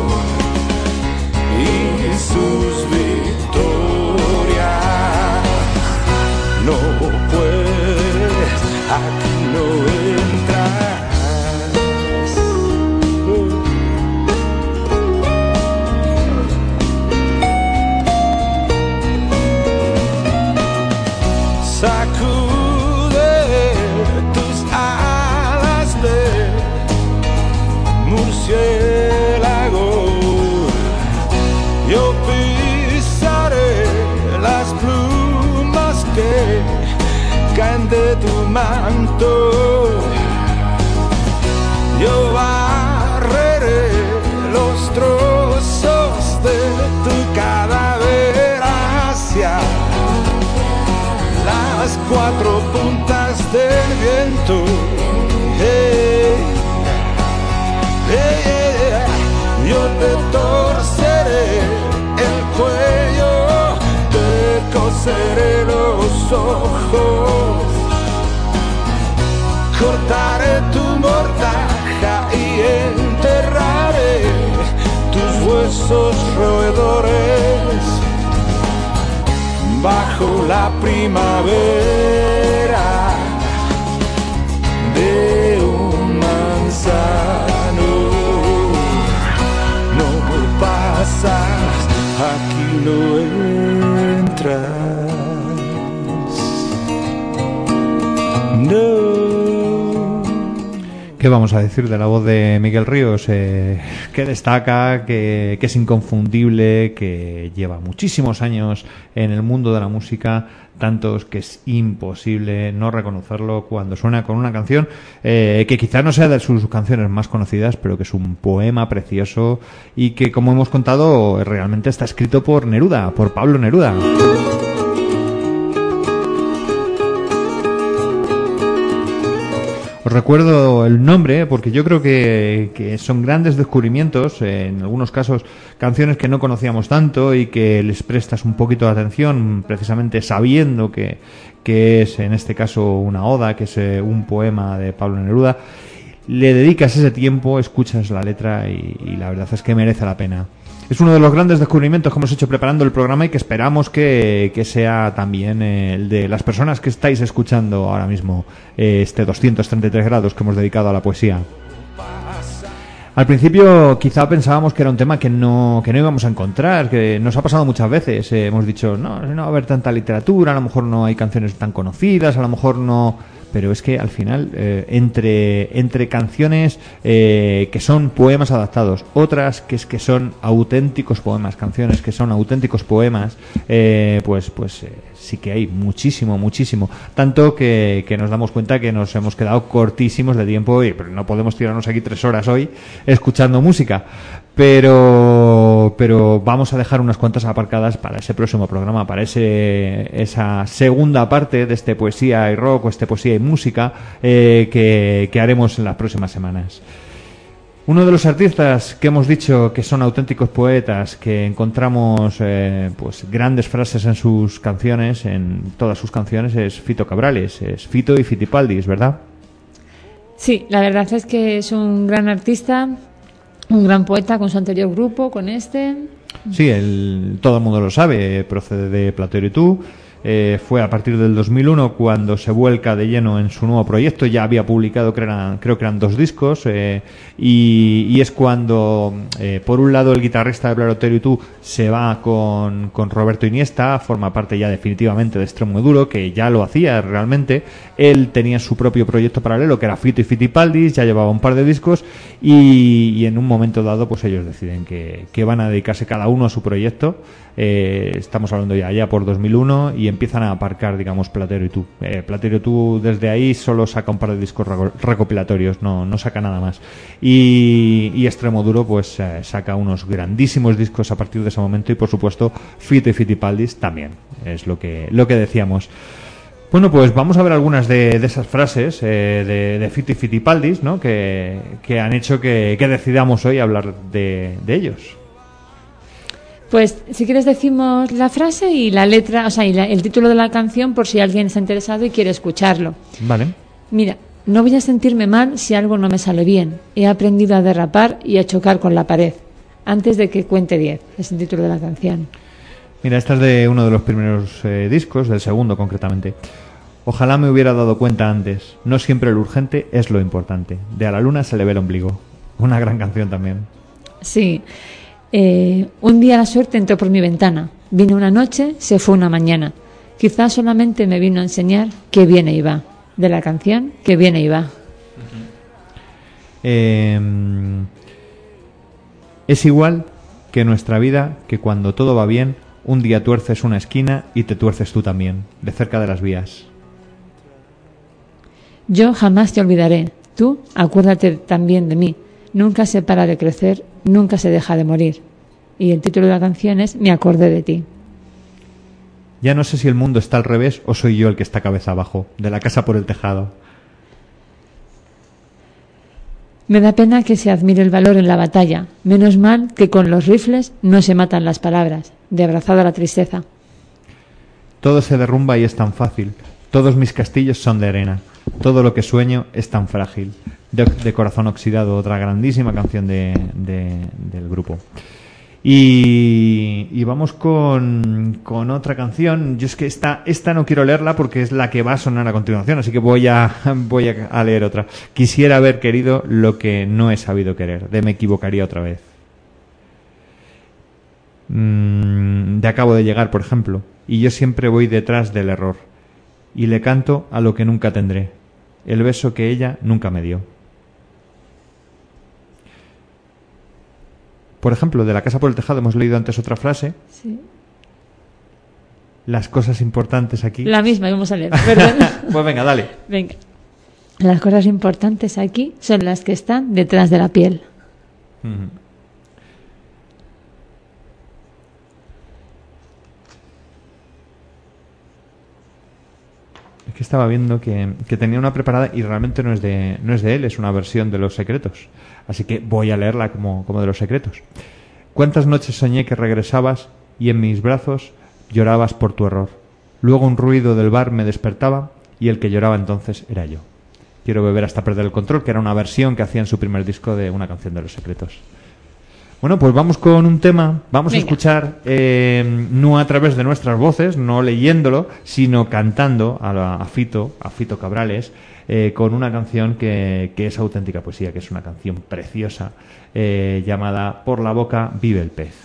y sus victorias. de tu manto. Yo barreré los trozos de tu cadáver hacia las cuatro puntas del viento. Hey, hey, hey. Yo te torceré el cuello, te coseré los ojos, cortaré tu mortaja y enterraré tus huesos roedores bajo la primavera de un manzano. No pasas, aquí no entras. No. ¿Qué vamos a decir de la voz de Miguel Ríos? Que destaca, que es inconfundible, que lleva muchísimos años en el mundo de la música, tantos que es imposible no reconocerlo cuando suena con una canción que quizás no sea de sus canciones más conocidas, pero que es un poema precioso y que, como hemos contado, realmente está escrito por Neruda, por Pablo Neruda. Os recuerdo el nombre porque yo creo que son grandes descubrimientos, en algunos casos canciones que no conocíamos tanto y que les prestas un poquito de atención precisamente sabiendo que es en este caso una oda, que es un poema de Pablo Neruda. Le dedicas ese tiempo, escuchas la letra y la verdad es que merece la pena. Es uno de los grandes descubrimientos que hemos hecho preparando el programa y que esperamos que sea también el de las personas que estáis escuchando ahora mismo este 233 grados que hemos dedicado a la poesía. Al principio quizá pensábamos que era un tema que no íbamos a encontrar, que nos ha pasado muchas veces. Hemos dicho, no va a haber tanta literatura, a lo mejor no hay canciones tan conocidas, a lo mejor no... Pero es que al final, entre canciones que son poemas adaptados, otras que son auténticos poemas, canciones que son auténticos poemas, pues sí que hay muchísimo. Tanto que nos damos cuenta que nos hemos quedado cortísimos de tiempo y pero no podemos tirarnos aquí 3 horas hoy escuchando música. Pero vamos a dejar unas cuantas aparcadas para ese próximo programa, para esa segunda parte de este poesía y rock o este poesía y música que haremos en las próximas semanas. Uno de los artistas que hemos dicho que son auténticos poetas, que encontramos pues grandes frases en sus canciones, en todas sus canciones, es Fito Cabrales, es Fito y Fitipaldis, ¿verdad? Sí, la verdad es que es un gran artista, un gran poeta con su anterior grupo, con este. Sí, todo el mundo lo sabe, procede de Platero y tú. Fue a partir del 2001 cuando se vuelca de lleno en su nuevo proyecto. Ya había publicado, creo que eran 2 discos, y es cuando, por un lado, el guitarrista de Platero y tú se va con Roberto Iniesta, forma parte ya definitivamente de Extremo Duro, que ya lo hacía realmente. Él tenía su propio proyecto paralelo, que era Fito y Fitipaldis, ya llevaba un par de discos, y en un momento dado pues ellos deciden que van a dedicarse cada uno a su proyecto. Estamos hablando ya por 2001 y empiezan a aparcar, digamos, Platero y tú. Platero y tú desde ahí solo saca un par de discos recopilatorios, no saca nada más. Y Extremo Duro pues saca unos grandísimos discos a partir de ese momento, y por supuesto Fito y Fitipaldis también, es lo que decíamos. Bueno, pues vamos a ver algunas de esas frases de Fito y Fitipaldis, ¿no? que han hecho que decidamos hoy hablar de ellos. Pues si quieres decimos la frase y la letra, o sea, y el título de la canción por si alguien está interesado y quiere escucharlo. Vale. Mira, no voy a sentirme mal si algo no me sale bien. He aprendido a derrapar y a chocar con la pared antes de que cuente 10. Es el título de la canción. Mira, esta es de uno de los primeros discos, del segundo concretamente. Ojalá me hubiera dado cuenta antes. No siempre lo urgente es lo importante. De a la luna se le ve el ombligo. Una gran canción también. Sí. Un día la suerte entró por mi ventana. Vino una noche, se fue una mañana. Quizás solamente me vino a enseñar que viene y va. De la canción que viene y va. Es igual que nuestra vida, que cuando todo va bien, un día tuerces una esquina y te tuerces tú también, de cerca de las vías. Yo jamás te olvidaré. Tú, acuérdate también de mí. Nunca se para de crecer, nunca se deja de morir. Y el título de la canción es Me acordé de ti. Ya no sé si el mundo está al revés o soy yo el que está cabeza abajo, de la casa por el tejado. Me da pena que se admire el valor en la batalla. Menos mal que con los rifles no se matan las palabras. De abrazado a la tristeza. Todo se derrumba y es tan fácil. Todos mis castillos son de arena. Todo lo que sueño es tan frágil. De Corazón Oxidado, otra grandísima canción del grupo. Y vamos con otra canción. Yo es que esta no quiero leerla porque es la que va a sonar a continuación, así que voy a leer otra. Quisiera haber querido lo que no he sabido querer, de Me equivocaría otra vez. De Acabo de llegar, por ejemplo, y yo siempre voy detrás del error y le canto a lo que nunca tendré, el beso que ella nunca me dio. Por ejemplo, de La casa por el tejado hemos leído antes otra frase. Sí. Las cosas importantes aquí. La misma, vamos a leer. Perdón. Pues venga, dale. Venga. Las cosas importantes aquí son las que están detrás de la piel. Uh-huh. Es que estaba viendo que tenía una preparada y realmente no es de él, es una versión de Los Secretos. Así que voy a leerla como de Los Secretos. ¿Cuántas noches soñé que regresabas y en mis brazos llorabas por tu error? Luego un ruido del bar me despertaba y el que lloraba entonces era yo. Quiero beber hasta perder el control, que era una versión que hacía en su primer disco de una canción de Los Secretos. Bueno, pues vamos con un tema. Vamos Venga. A escuchar, no a través de nuestras voces, no leyéndolo, sino cantando a Fito Cabrales, con una canción que es auténtica poesía, que es una canción preciosa, llamada Por la boca vive el pez.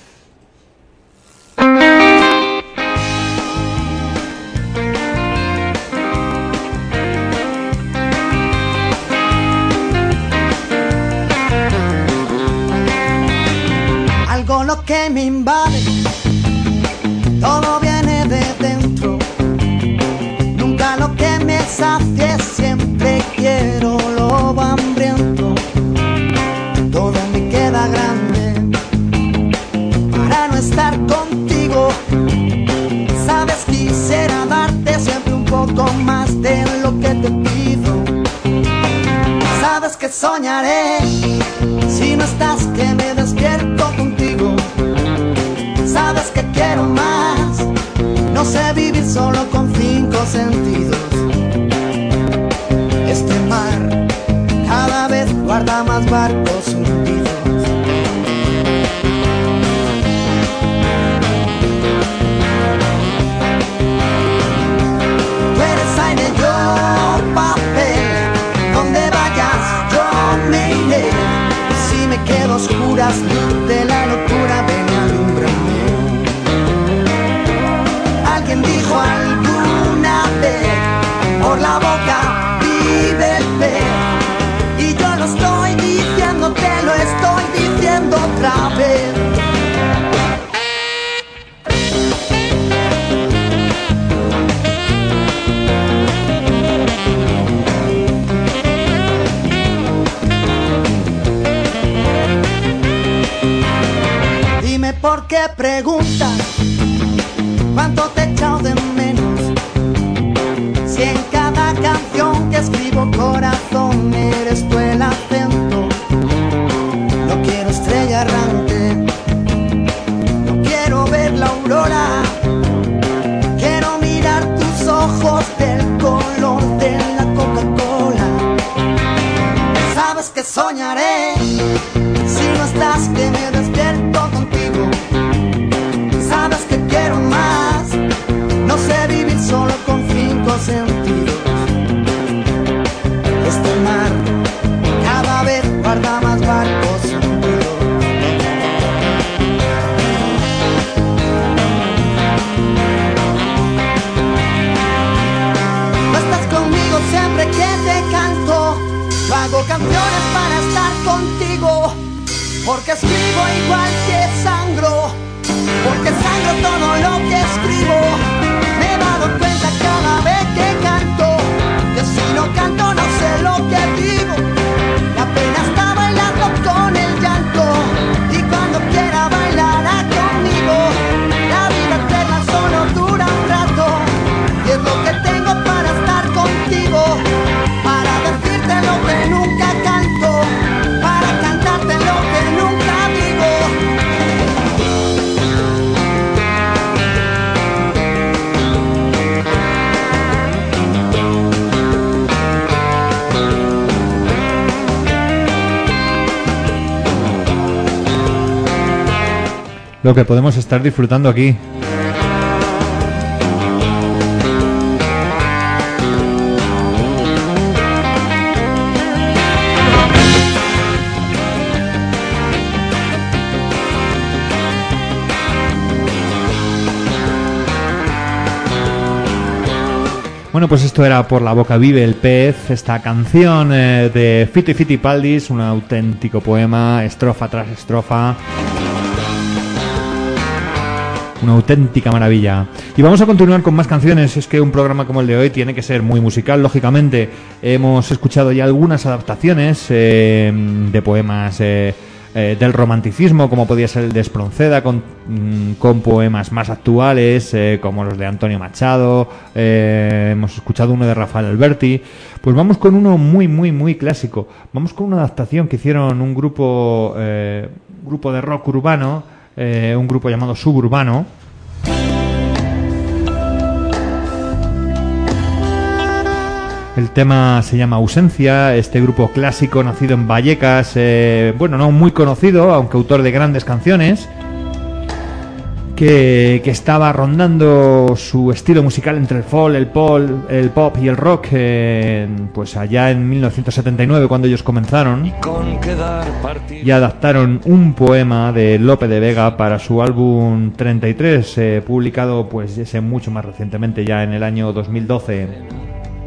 Lo que me invade, todo viene de dentro. Nunca lo que me sacie, siempre quiero lo hambriento. Todo me queda grande para no estar contigo. Sabes, quisiera darte siempre un poco más de lo que te pido. Sabes que soñaré si no estás, que me despierto contigo. Sabes que quiero más, no sé vivir solo con 5 sentidos. Este mar cada vez guarda más barcos hundidos. Tú eres aire, yo papel, donde vayas yo me iré. Si me quedo a oscuras, luz de la locura, ven y alúmbrame. Alguien dijo alguna vez, por la boca vive el pez. Y yo lo estoy diciendo, te lo estoy diciendo otra vez. ¿Por qué preguntas cuánto te he echado de menos? Si en cada canción que escribo, corazón, eres tú el acento. No quiero estrella errante, no quiero ver la aurora. Quiero mirar tus ojos del color de la Coca-Cola. Sabes que soñaré si no estás, que me despierto contigo. Sabes que quiero más, no sé vivir solo con 5 sentidos. Este mar cada vez guarda más barcos hundidos. No estás conmigo siempre que te canto. Yo hago canciones para estar contigo. Porque escribo igual que sangro, porque sangro todo lo que escribo. Me he dado cuenta cada vez que canto, que si no canto no sé lo que podemos estar disfrutando aquí. Bueno, pues esto era Por la boca vive el pez, esta canción de Fito y Fitipaldis, un auténtico poema, estrofa tras estrofa, una auténtica maravilla. Y vamos a continuar con más canciones. Es que un programa como el de hoy tiene que ser muy musical, lógicamente. Hemos escuchado ya algunas adaptaciones de poemas del romanticismo, como podía ser el de Espronceda, con poemas más actuales, como los de Antonio Machado. Hemos escuchado uno de Rafael Alberti. Pues vamos con uno muy, muy, muy clásico. Vamos con una adaptación que hicieron un grupo de rock urbano, un grupo llamado Suburbano. El tema se llama Ausencia. Este grupo clásico nacido en Vallecas, bueno, no muy conocido, aunque autor de grandes canciones, que estaba rondando su estilo musical entre el folk, el pop y el rock, pues allá en 1979, cuando ellos comenzaron, y adaptaron un poema de Lope de Vega para su álbum 33, publicado pues ese mucho más recientemente, ya en el año 2012.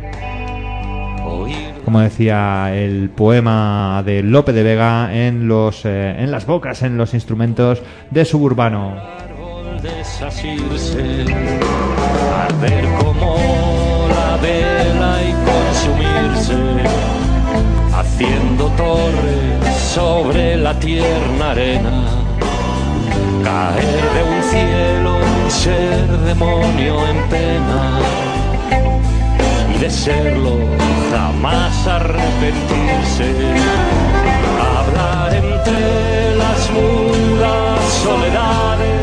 Como decía, el poema de Lope de Vega en las bocas, en los instrumentos de Suburbano. Desasirse, arder como la vela y consumirse, haciendo torres sobre la tierna arena, caer de un cielo y ser demonio en pena, y de serlo jamás arrepentirse, hablar entre las mudas soledades,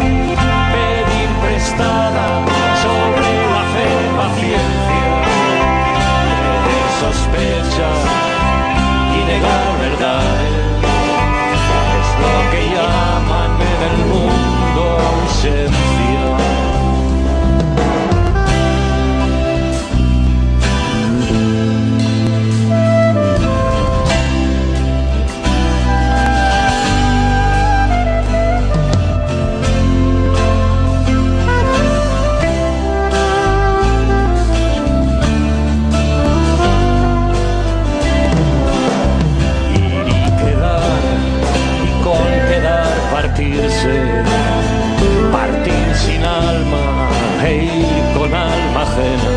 sobre la fe, paciencia, tener sospechas y negar verdades, es lo que llaman en el mundo ausencia. Partir sin alma e ir con alma ajena,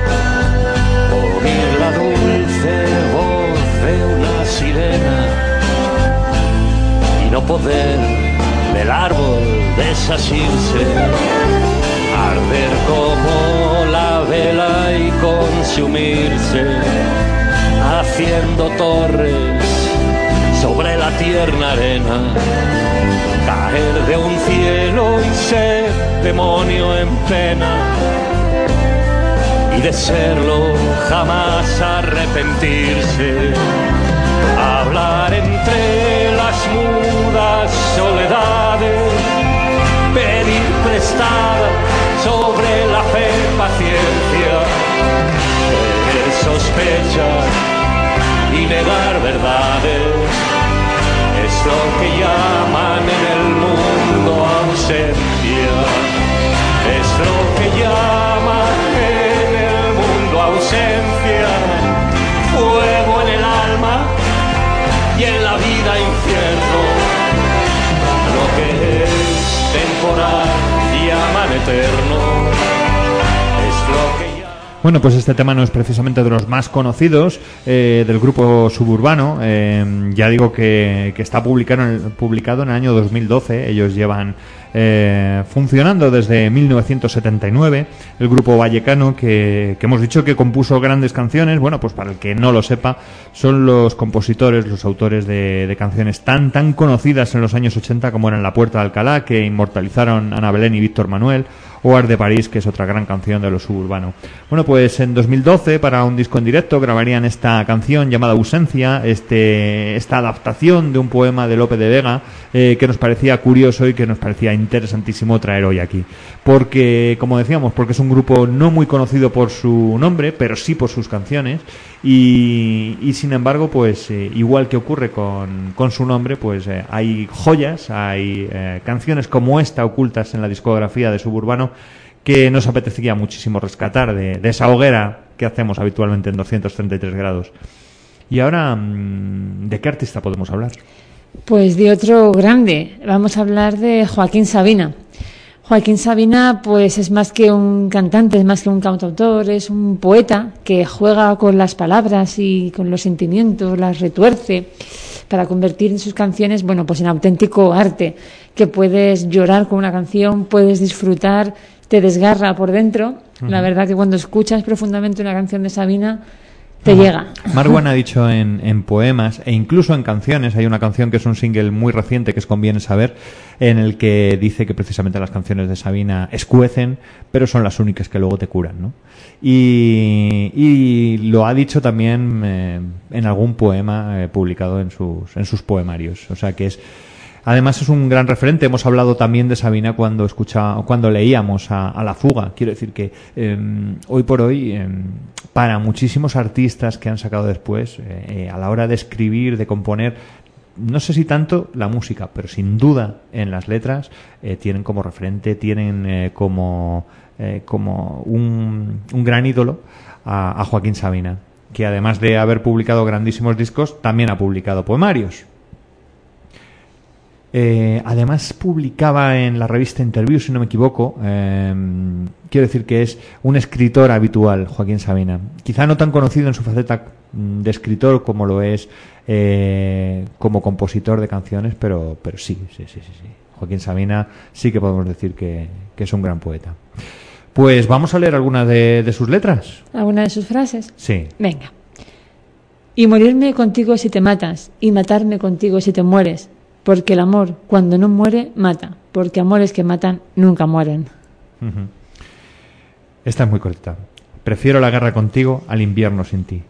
oír la dulce voz de una sirena y no poder del árbol desasirse, arder como la vela y consumirse, haciendo torres sobre la tierna arena, caer de un cielo y ser demonio en pena, y de serlo jamás arrepentirse, hablar entre las mudas soledades, pedir prestada sobre la fe paciencia, tener sospechas y negar verdades, es lo que llaman en el mundo ausencia, es lo que llaman en el mundo ausencia, fuego en el alma y en la vida infierno, lo que es temporal llaman eterno, es lo que... Bueno, pues este tema no es precisamente de los más conocidos del grupo Suburbano. Ya digo que está publicado en el año 2012. Ellos llevan funcionando desde 1979. El grupo vallecano que hemos dicho que compuso grandes canciones. Bueno, pues para el que no lo sepa, son los compositores, los autores de canciones tan conocidas en los años 80 como eran La Puerta de Alcalá, que inmortalizaron Ana Belén y Víctor Manuel, o Art de París, que es otra gran canción de lo suburbano. Bueno, pues en 2012, para un disco en directo, grabarían esta canción llamada Ausencia, esta adaptación de un poema de Lope de Vega, que nos parecía curioso y que nos parecía interesantísimo traer hoy aquí. Porque, como decíamos, porque es un grupo no muy conocido por su nombre, pero sí por sus canciones, y sin embargo, pues igual que ocurre con su nombre, pues hay joyas, hay canciones como esta ocultas en la discografía de Suburbano que nos apetecía muchísimo rescatar de esa hoguera que hacemos habitualmente en 233 grados. Y ahora, ¿de qué artista podemos hablar? Pues de otro grande. Vamos a hablar de Joaquín Sabina. Joaquín Sabina, pues es más que un cantante, es más que un cantautor, es un poeta que juega con las palabras y con los sentimientos, las retuerce para convertir en sus canciones, bueno, pues en auténtico arte, que puedes llorar con una canción, puedes disfrutar, te desgarra por dentro. La verdad que cuando escuchas profundamente una canción de Sabina, te llega. Marwan ha dicho en poemas e incluso en canciones, hay una canción que es un single muy reciente que es Conviene Saber, en el que dice que precisamente las canciones de Sabina escuecen, pero son las únicas que luego te curan, ¿no? Y lo ha dicho también en algún poema publicado en sus poemarios, o sea que además es un gran referente. Hemos hablado también de Sabina cuando leíamos a La Fuga. Quiero decir que hoy por hoy, para muchísimos artistas que han sacado después, a la hora de escribir, de componer, no sé si tanto la música, pero sin duda en las letras, tienen como referente, tienen como un gran ídolo a Joaquín Sabina, que además de haber publicado grandísimos discos, también ha publicado poemarios. Además publicaba en la revista Interview, si no me equivoco. Quiero decir que es un escritor habitual, Joaquín Sabina. Quizá no tan conocido en su faceta de escritor como lo es como compositor de canciones, pero sí. Joaquín Sabina sí que podemos decir que es un gran poeta. Pues vamos a leer algunas de sus letras. ¿Alguna de sus frases? Sí. Venga. Y morirme contigo si te matas, y matarme contigo si te mueres. Porque el amor, cuando no muere, mata. Porque amores que matan nunca mueren. Esta es muy corta. Prefiero la guerra contigo al invierno sin ti.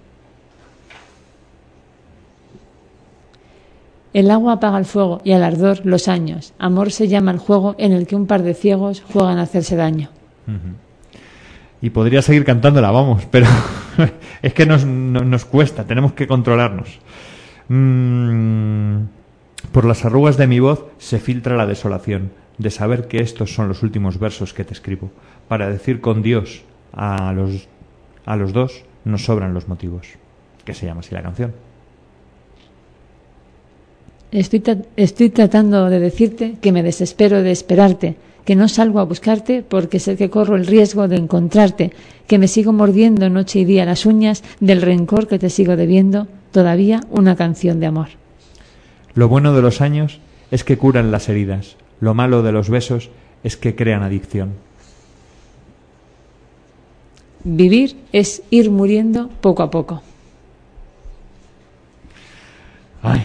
El agua apaga el fuego y al ardor los años. Amor se llama el juego en el que un par de ciegos juegan a hacerse daño. Y podría seguir cantándola, vamos, pero es que nos cuesta, tenemos que controlarnos. Por las arrugas de mi voz se filtra la desolación de saber que estos son los últimos versos que te escribo, para decir con Dios a los dos nos sobran los motivos. Que se llama así la canción. Estoy tratando de decirte que me desespero de esperarte, que no salgo a buscarte porque sé que corro el riesgo de encontrarte, que me sigo mordiendo noche y día las uñas del rencor que te sigo debiendo, todavía una canción de amor. Lo bueno de los años es que curan las heridas. Lo malo de los besos es que crean adicción. Vivir es ir muriendo poco a poco. Ay.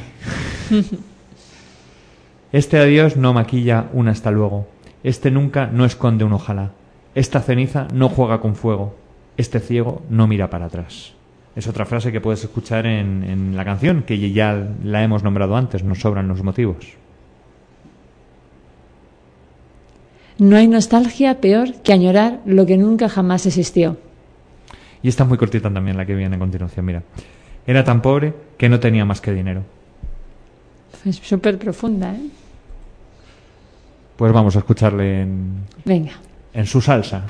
Este adiós no maquilla un hasta luego. Este nunca no esconde un ojalá. Esta ceniza no juega con fuego. Este ciego no mira para atrás. Es otra frase que puedes escuchar en la canción, que ya la hemos nombrado antes, nos sobran los motivos. No hay nostalgia peor que añorar lo que nunca jamás existió. Y esta es muy cortita también, la que viene a continuación, mira. Era tan pobre que no tenía más que dinero. Es súper profunda, ¿eh? Pues vamos a escucharle Venga. En su salsa.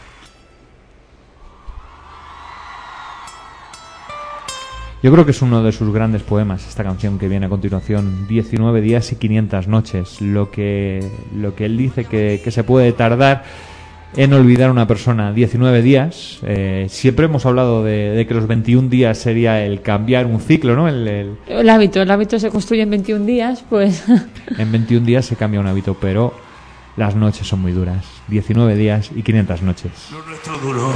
Yo creo que es uno de sus grandes poemas, esta canción que viene a continuación, 19 días y 500 noches. Lo que él dice que se puede tardar en olvidar a una persona 19 días. Siempre hemos hablado de que los 21 días sería el cambiar un ciclo, ¿no? El hábito se construye en 21 días, pues... En 21 días se cambia un hábito, pero las noches son muy duras. 19 días y 500 noches. Lo nuestro duro.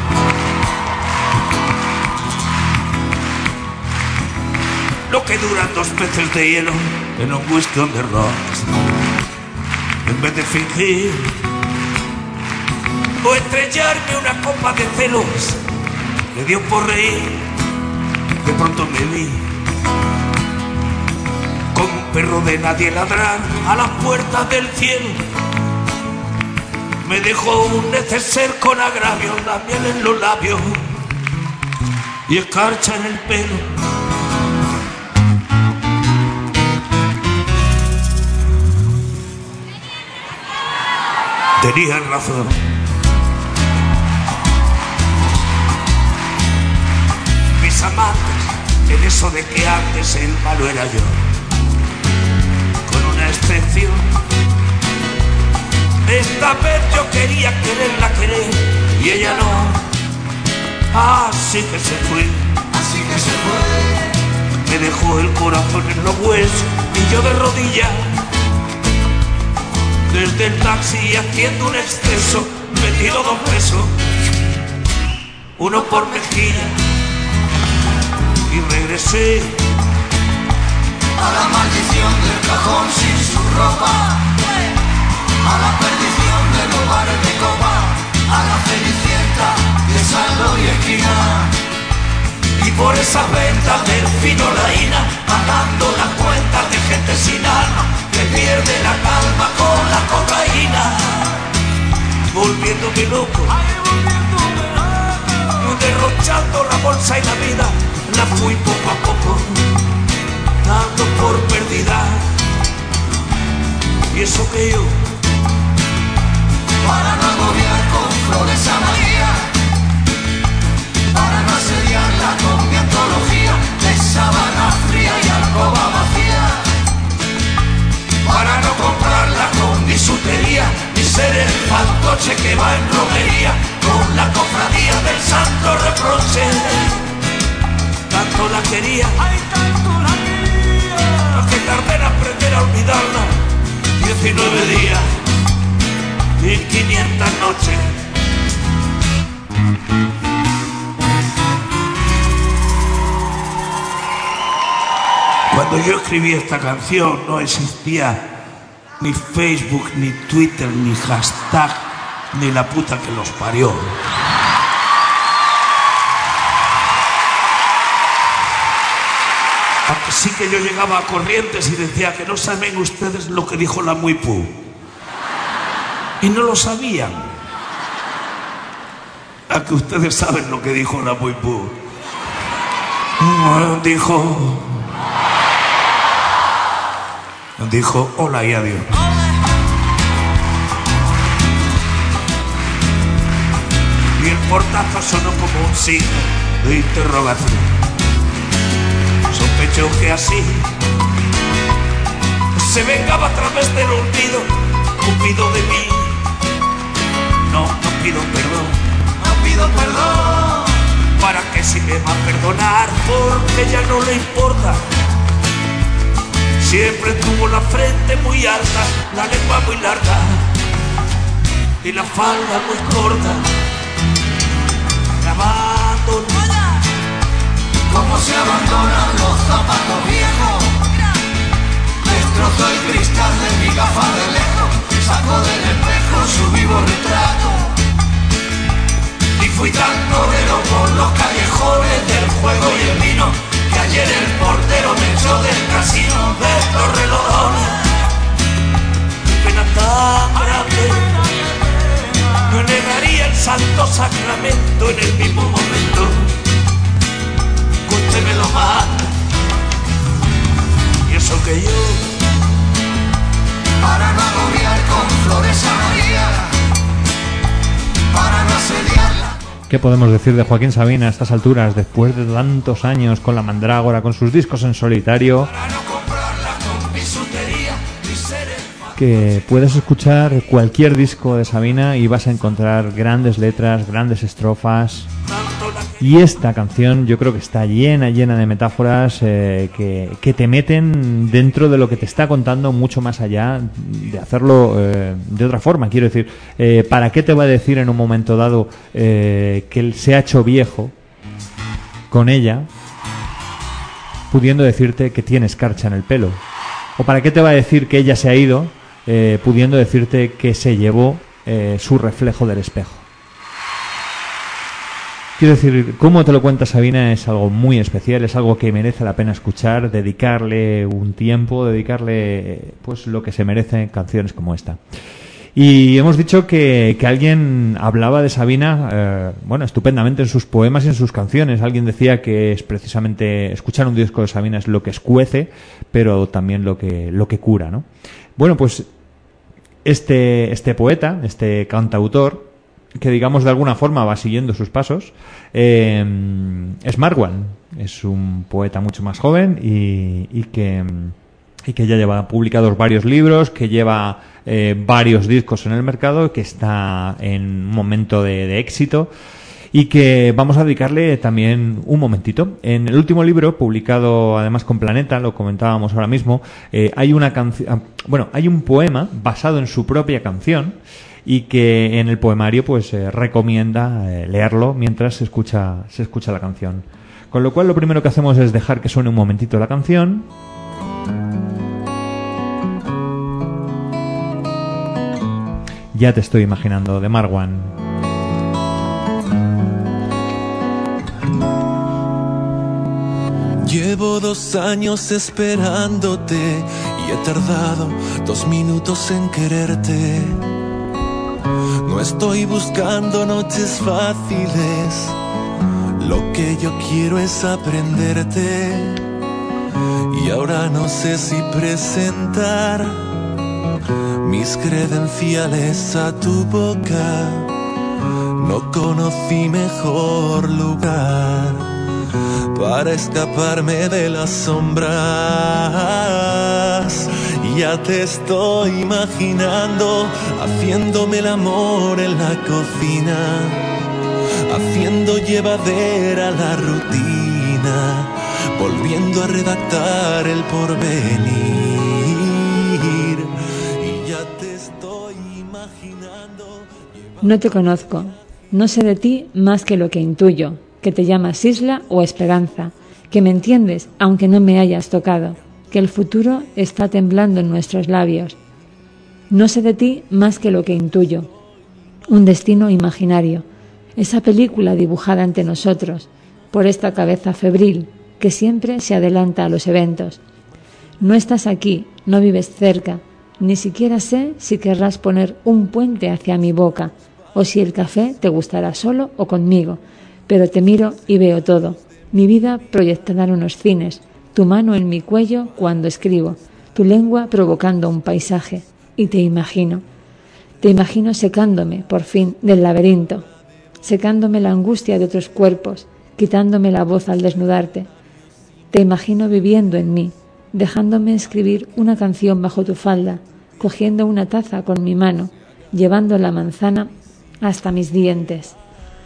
Lo que duran 2 peces de hielo en un whisky on the rocks. En vez de fingir o estrellarme una copa de celos. Le dio por reír, de pronto me vi como un perro de nadie ladrar a las puertas del cielo. Me dejó un neceser con agravio, la miel en los labios y escarcha en el pelo. Tenía razón. Mis amantes, en eso de que antes el malo era yo, con una excepción. Esta vez yo quería quererla querer y ella no. Así que se fue. Así que se fue. Me dejó el corazón en los huesos y yo de rodillas. Desde el taxi haciendo un exceso, me tiró 2 pesos, uno por mejilla, y regresé a la maldición del cajón sin su ropa, a la perdición de los bares de copa, a la cenicienta de saldo y esquina. Y por esas ventas del fino laína, pagando las cuentas de gente sin alma, que pierde la calma con la cocaína. Volviéndome loco, derrochando la bolsa y la vida, la fui poco a poco, dando por perdida. Y eso que yo, para no agobiar con flores a María, para no asediarla con mi antología de sábana fría y alcoba vacía, para no comprarla con bisutería, ni ser el fantoche que va en romería con la cofradía del santo reproche. Tanto la quería, ay, tanto la quería, que tardé en aprender a olvidarla. 19 días y 500 noches. Cuando yo escribí esta canción no existía ni Facebook, ni Twitter, ni hashtag, ni la puta que los parió. Así que yo llegaba a Corrientes y decía que no saben ustedes lo que dijo la Muipú. Y no lo sabían. A que ustedes saben lo que dijo la Muipú. Dijo hola y adiós. Y el portazo sonó como un signo de interrogación. Sospecho que así se vengaba a través del olvido. Cupido de mí. No pido perdón. No pido perdón. ¿Para qué si me va a perdonar? Porque ya no le importa. Siempre tuvo la frente muy alta, la lengua muy larga y la falda muy corta. Me abandonó. Como se abandonan los zapatos viejos, destrozó el cristal de mi gafa de lejos, sacó del espejo su vivo retrato. Y fui tan torero por los callejones del juego y el vino, que ayer el portero me echó del casino de Torrelodones. Pena tan grande, no negaría el santo sacramento en el mismo momento. Cuéntemelo más. Y eso que yo, para no agobiar con flores a María, para no asediarla. ¿Qué podemos decir de Joaquín Sabina a estas alturas, después de tantos años con la Mandrágora, con sus discos en solitario? Que puedes escuchar cualquier disco de Sabina y vas a encontrar grandes letras, grandes estrofas. Y esta canción yo creo que está llena de metáforas que te meten dentro de lo que te está contando, mucho más allá de hacerlo de otra forma. Quiero decir, ¿para qué te va a decir en un momento dado que él se ha hecho viejo con ella, pudiendo decirte que tiene escarcha en el pelo? ¿O para qué te va a decir que ella se ha ido, pudiendo decirte que se llevó su reflejo del espejo? Quiero decir, cómo te lo cuenta Sabina es algo muy especial, es algo que merece la pena escuchar, dedicarle un tiempo, dedicarle pues lo que se merece canciones como esta. Y hemos dicho que alguien hablaba de Sabina, estupendamente en sus poemas y en sus canciones. Alguien decía que es precisamente escuchar un disco de Sabina es lo que escuece, pero también lo que cura, ¿no? Bueno, pues este poeta, este cantautor, que digamos de alguna forma va siguiendo sus pasos, es Marwan. Es un poeta mucho más joven y que ya lleva publicados varios libros, que lleva varios discos en el mercado, que está en un momento de éxito y que vamos a dedicarle también un momentito. En el último libro, publicado además con Planeta, lo comentábamos ahora mismo, hay un poema basado en su propia canción, y que en el poemario pues recomienda leerlo mientras se escucha la canción. Con lo cual lo primero que hacemos es dejar que suene un momentito la canción. Ya te estoy imaginando, de Marwan. Llevo 2 años esperándote y he tardado 2 minutos en quererte. No estoy buscando noches fáciles, lo que yo quiero es aprenderte. Y ahora no sé si presentar mis credenciales a tu boca. No conocí mejor lugar para escaparme de las sombras. Ya te estoy imaginando haciéndome el amor en la cocina, haciendo llevadera la rutina, volviendo a redactar el porvenir. Y ya te estoy imaginando. No te conozco, no sé de ti más que lo que intuyo, que te llamas Isla o Esperanza, que me entiendes aunque no me hayas tocado, que el futuro está temblando en nuestros labios. No sé de ti más que lo que intuyo, un destino imaginario, esa película dibujada ante nosotros, por esta cabeza febril que siempre se adelanta a los eventos. No estás aquí, no vives cerca, ni siquiera sé si querrás poner un puente hacia mi boca, o si el café te gustará solo o conmigo, pero te miro y veo todo, mi vida proyectada en unos cines, tu mano en mi cuello cuando escribo, tu lengua provocando un paisaje, y te imagino secándome, por fin, del laberinto, secándome la angustia de otros cuerpos, quitándome la voz al desnudarte. Te imagino viviendo en mí, dejándome escribir una canción bajo tu falda, cogiendo una taza con mi mano, llevando la manzana hasta mis dientes.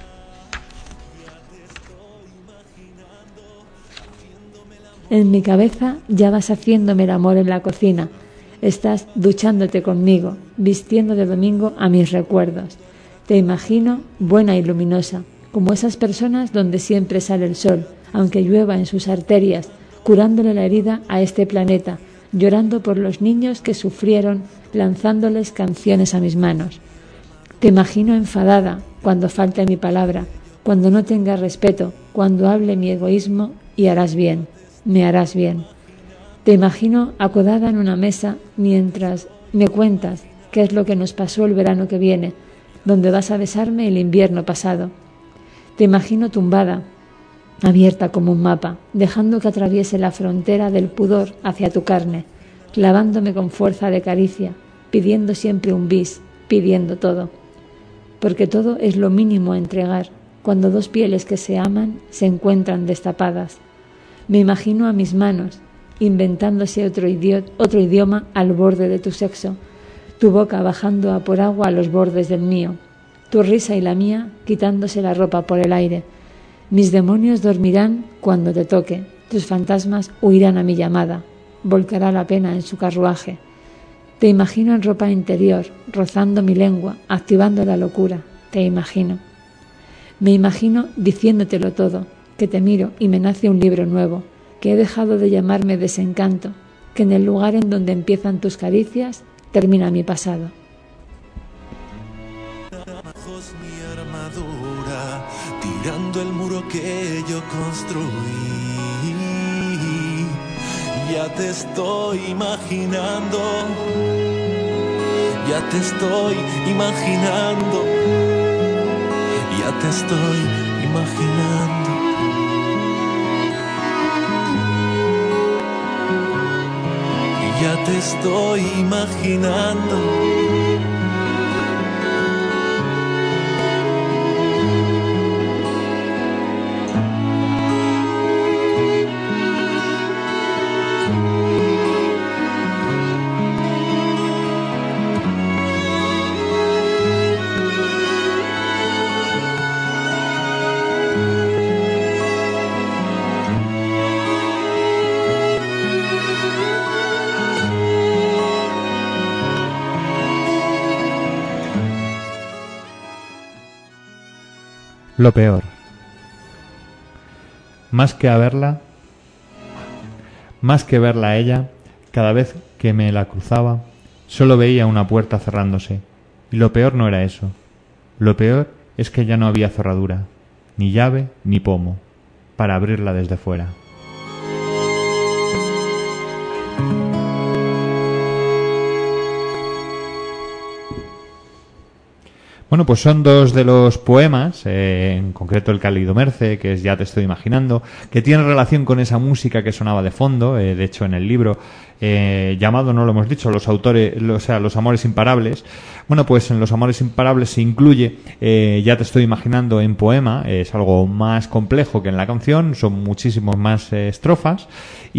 En mi cabeza ya vas haciéndome el amor en la cocina. Estás duchándote conmigo, vistiendo de domingo a mis recuerdos. Te imagino buena y luminosa, como esas personas donde siempre sale el sol, aunque llueva en sus arterias, curándole la herida a este planeta, llorando por los niños que sufrieron, lanzándoles canciones a mis manos. Te imagino enfadada cuando falte mi palabra, cuando no tenga respeto, cuando hable mi egoísmo y harás bien. Me harás bien. Te imagino acodada en una mesa mientras me cuentas qué es lo que nos pasó el verano que viene, donde vas a besarme el invierno pasado. Te imagino tumbada, abierta como un mapa, dejando que atraviese la frontera del pudor hacia tu carne, clavándome con fuerza de caricia, pidiendo siempre un bis, pidiendo todo. Porque todo es lo mínimo a entregar cuando 2 pieles que se aman se encuentran destapadas. Me imagino a mis manos, inventándose otro idioma al borde de tu sexo, tu boca bajando a por agua a los bordes del mío, tu risa y la mía quitándose la ropa por el aire. Mis demonios dormirán cuando te toque, tus fantasmas huirán a mi llamada, volcará la pena en su carruaje. Te imagino en ropa interior, rozando mi lengua, activando la locura, te imagino. Me imagino diciéndotelo todo, que te miro y me nace un libro nuevo, que he dejado de llamarme desencanto, que en el lugar en donde empiezan tus caricias termina mi pasado. ojos mi armadura, tirando el muro que yo construí. Ya te estoy imaginando, ya te estoy imaginando, ya te estoy imaginando. Ya te estoy imaginando. Lo peor. Más que verla a ella, cada vez que me la cruzaba, solo veía una puerta cerrándose. Y lo peor no era eso. Lo peor es que ya no había cerradura, ni llave ni pomo, para abrirla desde fuera. Bueno, pues son dos de los poemas, en concreto el Cálido Merce, que es Ya te estoy imaginando, que tiene relación con esa música que sonaba de fondo, de hecho en el libro llamado, no lo hemos dicho, Los Amores Imparables. Bueno, pues en Los Amores Imparables se incluye Ya te estoy imaginando en poema, es algo más complejo que en la canción, son muchísimos más estrofas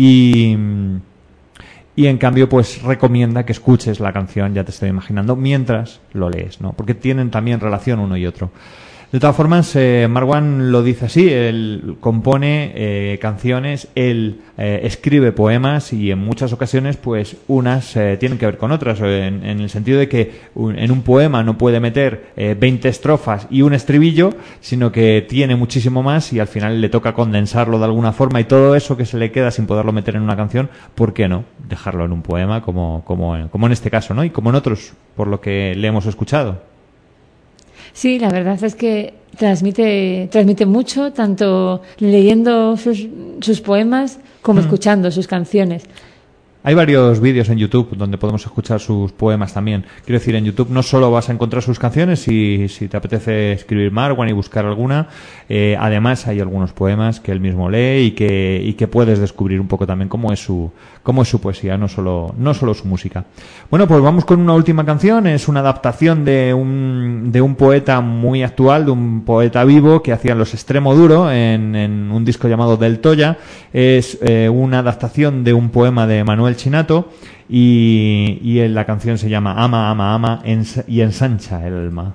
y en cambio, pues recomienda que escuches la canción Ya te estoy imaginando mientras lo lees, ¿no? Porque tienen también relación uno y otro. De todas formas, Marwan lo dice así, él compone canciones, él escribe poemas y en muchas ocasiones pues unas tienen que ver con otras, en el sentido de que en un poema no puede meter 20 estrofas y un estribillo, sino que tiene muchísimo más y al final le toca condensarlo de alguna forma y todo eso que se le queda sin poderlo meter en una canción, ¿por qué no? Dejarlo en un poema como en este caso, ¿no? Y como en otros, por lo que le hemos escuchado. Sí, la verdad es que transmite mucho, tanto leyendo sus poemas como escuchando sus canciones. Hay varios vídeos en YouTube donde podemos escuchar sus poemas también. Quiero decir, en YouTube no solo vas a encontrar sus canciones, si te apetece escribir Marwan y buscar alguna, además hay algunos poemas que él mismo lee y que puedes descubrir un poco también cómo es su poesía, no solo su música. Bueno, pues vamos con una última canción. Es una adaptación de un poeta muy actual, de un poeta vivo que hacían los Extremoduro en un disco llamado Del Toya. Es una adaptación de un poema de Manuel Chinato y la canción se llama Ama, ama, ama y ensancha el alma.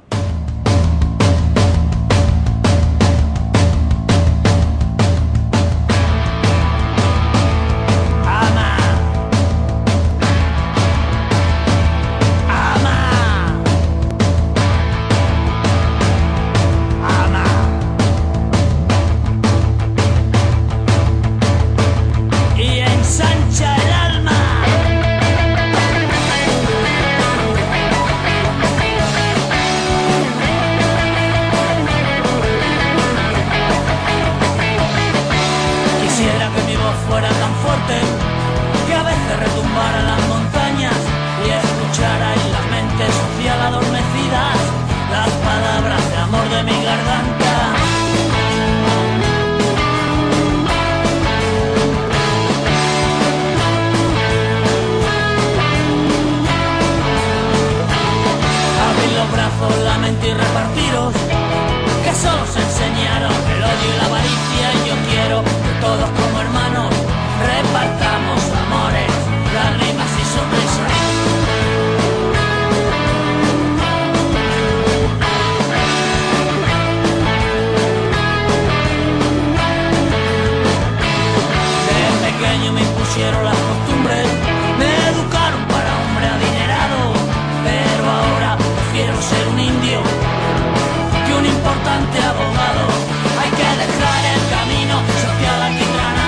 Abogado, hay que dejar el camino social aquí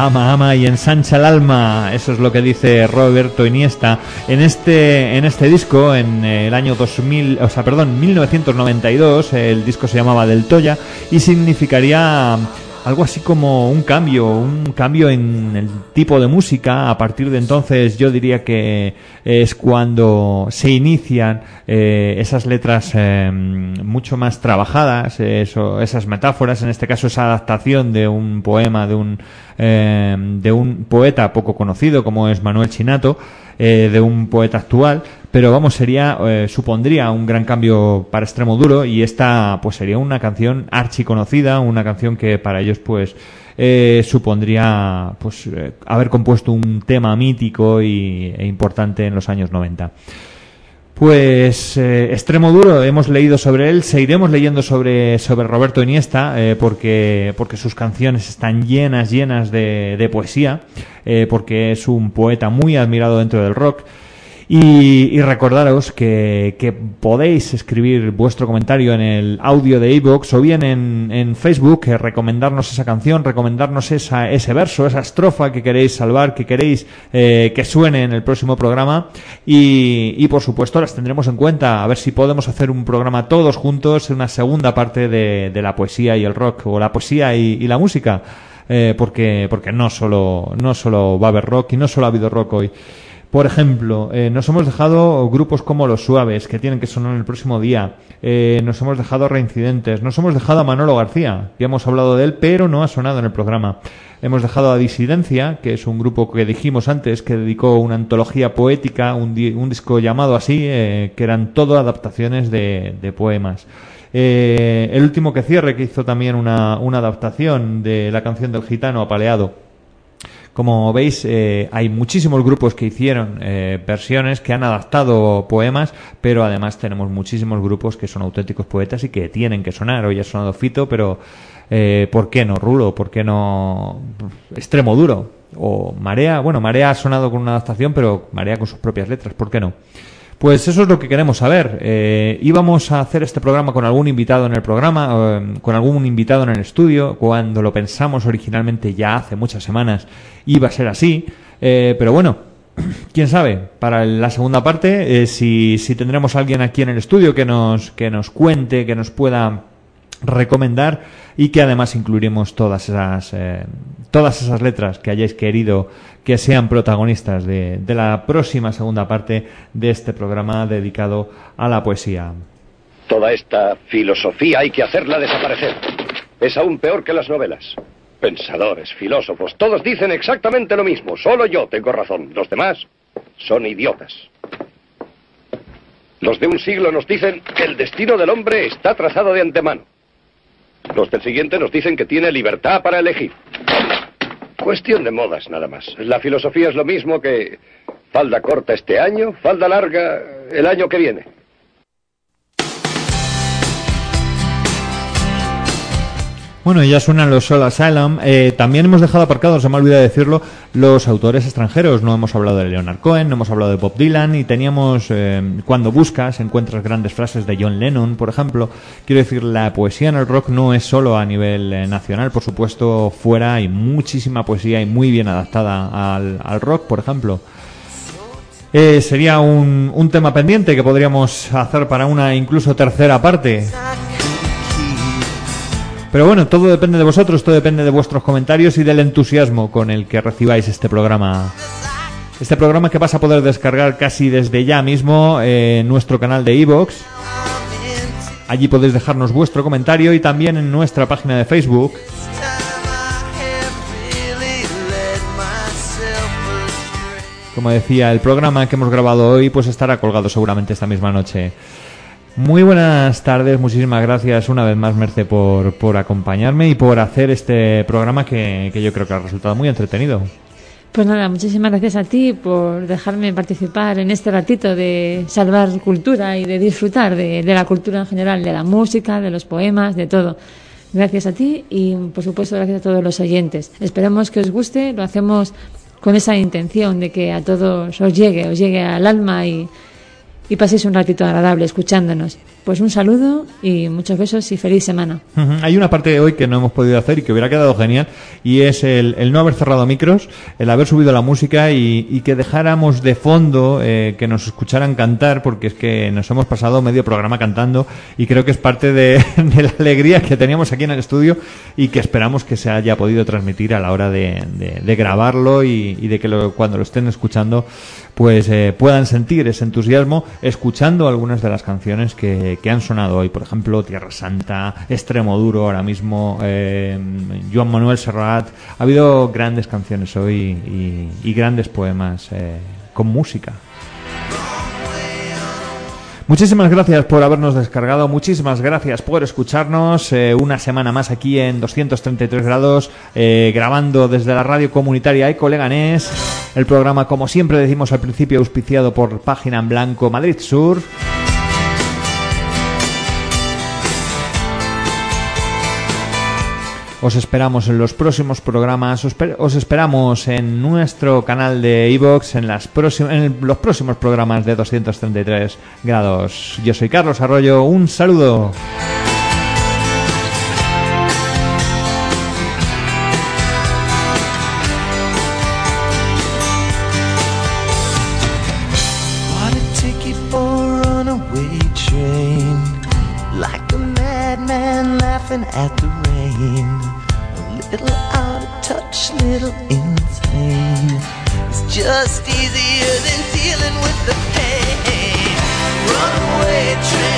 Ama, ama y ensancha el alma. Eso es lo que dice Roberto Iniesta en este disco, en el año 1992. El disco se llamaba Del Toya y significaría algo así como un cambio en el tipo de música. A partir de entonces yo diría que es cuando se inician esas letras mucho más trabajadas, esas metáforas, en este caso esa adaptación de un poema de un poeta poco conocido como es Manuel Chinato, de un poeta actual, pero vamos, supondría un gran cambio para Extremoduro, y esta pues sería una canción archiconocida, una canción que para ellos pues supondría pues haber compuesto un tema mítico e importante en los años 90. Pues Extremoduro, hemos leído sobre él, seguiremos leyendo sobre Roberto Iniesta, porque sus canciones están llenas de poesía, porque es un poeta muy admirado dentro del rock. Y recordaros que podéis escribir vuestro comentario en el audio de iVoox o bien en Facebook, recomendarnos esa canción, recomendarnos ese verso, esa estrofa que queréis salvar, que queréis que suene en el próximo programa, y por supuesto las tendremos en cuenta, a ver si podemos hacer un programa todos juntos, una segunda parte de la poesía y el rock, o la poesía y la música, porque no solo va a haber rock, y no solo ha habido rock hoy. Por ejemplo, nos hemos dejado grupos como Los Suaves, que tienen que sonar el próximo día. Nos hemos dejado Reincidentes. Nos hemos dejado a Manolo García, que hemos hablado de él, pero no ha sonado en el programa. Hemos dejado a Disidencia, que es un grupo que dijimos antes, que dedicó una antología poética, un disco llamado así, que eran todo adaptaciones de poemas. El último que cierre, que hizo también una adaptación de la canción del gitano Apaleado. Como veis, hay muchísimos grupos que hicieron versiones, que han adaptado poemas, pero además tenemos muchísimos grupos que son auténticos poetas y que tienen que sonar. Hoy ha sonado Fito, pero ¿por qué no Rulo? ¿Por qué no Extremoduro? O Marea. Bueno, Marea ha sonado con una adaptación, pero Marea con sus propias letras. ¿Por qué no? Pues eso es lo que queremos saber. Íbamos a hacer este programa con algún invitado en el programa, con algún invitado en el estudio. Cuando lo pensamos originalmente, ya hace muchas semanas, iba a ser así. Pero bueno, quién sabe, para la segunda parte, si tendremos a alguien aquí en el estudio que nos cuente, que nos pueda recomendar, y que además incluiremos todas esas letras que hayáis querido que sean protagonistas de la próxima segunda parte de este programa dedicado a la poesía. Toda esta filosofía hay que hacerla desaparecer. Es aún peor que las novelas. Pensadores, filósofos, todos dicen exactamente lo mismo. Solo yo tengo razón. Los demás son idiotas. Los de un siglo nos dicen que el destino del hombre está trazado de antemano. Los del siguiente nos dicen que tiene libertad para elegir. Cuestión de modas, nada más. La filosofía es lo mismo que falda corta este año, falda larga el año que viene. Bueno, ya suenan los Soul Asylum. También hemos dejado aparcados, se me ha olvidado decirlo, los autores extranjeros. No hemos hablado de Leonard Cohen, no hemos hablado de Bob Dylan, y teníamos Cuando buscas, encuentras grandes frases de John Lennon, por ejemplo. Quiero decir, la poesía en el rock no es solo a nivel nacional, por supuesto, fuera hay muchísima poesía y muy bien adaptada al rock, por ejemplo. Sería un tema pendiente que podríamos hacer para una incluso tercera parte. Pero bueno, todo depende de vosotros, todo depende de vuestros comentarios y del entusiasmo con el que recibáis este programa. Este programa que vas a poder descargar casi desde ya mismo en nuestro canal de iVoox. Allí podéis dejarnos vuestro comentario, y también en nuestra página de Facebook. Como decía, el programa que hemos grabado hoy pues estará colgado seguramente esta misma noche. Muy buenas tardes, muchísimas gracias una vez más, Merce, por acompañarme y por hacer este programa que yo creo que ha resultado muy entretenido. Pues nada, muchísimas gracias a ti por dejarme participar en este ratito de salvar cultura y de disfrutar de la cultura en general, de la música, de los poemas, de todo. Gracias a ti y, por supuesto, gracias a todos los oyentes. Esperamos que os guste, lo hacemos con esa intención de que a todos os llegue al alma y y paséis un ratito agradable escuchándonos. Pues un saludo y muchos besos y feliz semana. Hay una parte de hoy que no hemos podido hacer y que hubiera quedado genial, y es el no haber cerrado micros, el haber subido la música y que dejáramos de fondo que nos escucharan cantar, porque es que nos hemos pasado medio programa cantando y creo que es parte de la alegría que teníamos aquí en el estudio y que esperamos que se haya podido transmitir a la hora de grabarlo y de que cuando lo estén escuchando pues puedan sentir ese entusiasmo escuchando algunas de las canciones que han sonado hoy. Por ejemplo, Tierra Santa, Extremo Duro ahora mismo, Joan Manuel Serrat. Ha habido grandes canciones hoy y grandes poemas con música. Muchísimas gracias por habernos descargado, muchísimas gracias por escucharnos una semana más aquí en 233 grados, grabando desde la radio comunitaria Eco Leganés, el programa, como siempre decimos al principio, auspiciado por Página en Blanco Madrid Sur. Os esperamos en los próximos programas, os esperamos en nuestro canal de iVoox en los próximos programas de 233 grados. Yo soy Carlos Arroyo, un saludo. Little out of touch, little insane. It's just easier than dealing with the pain. Runaway train.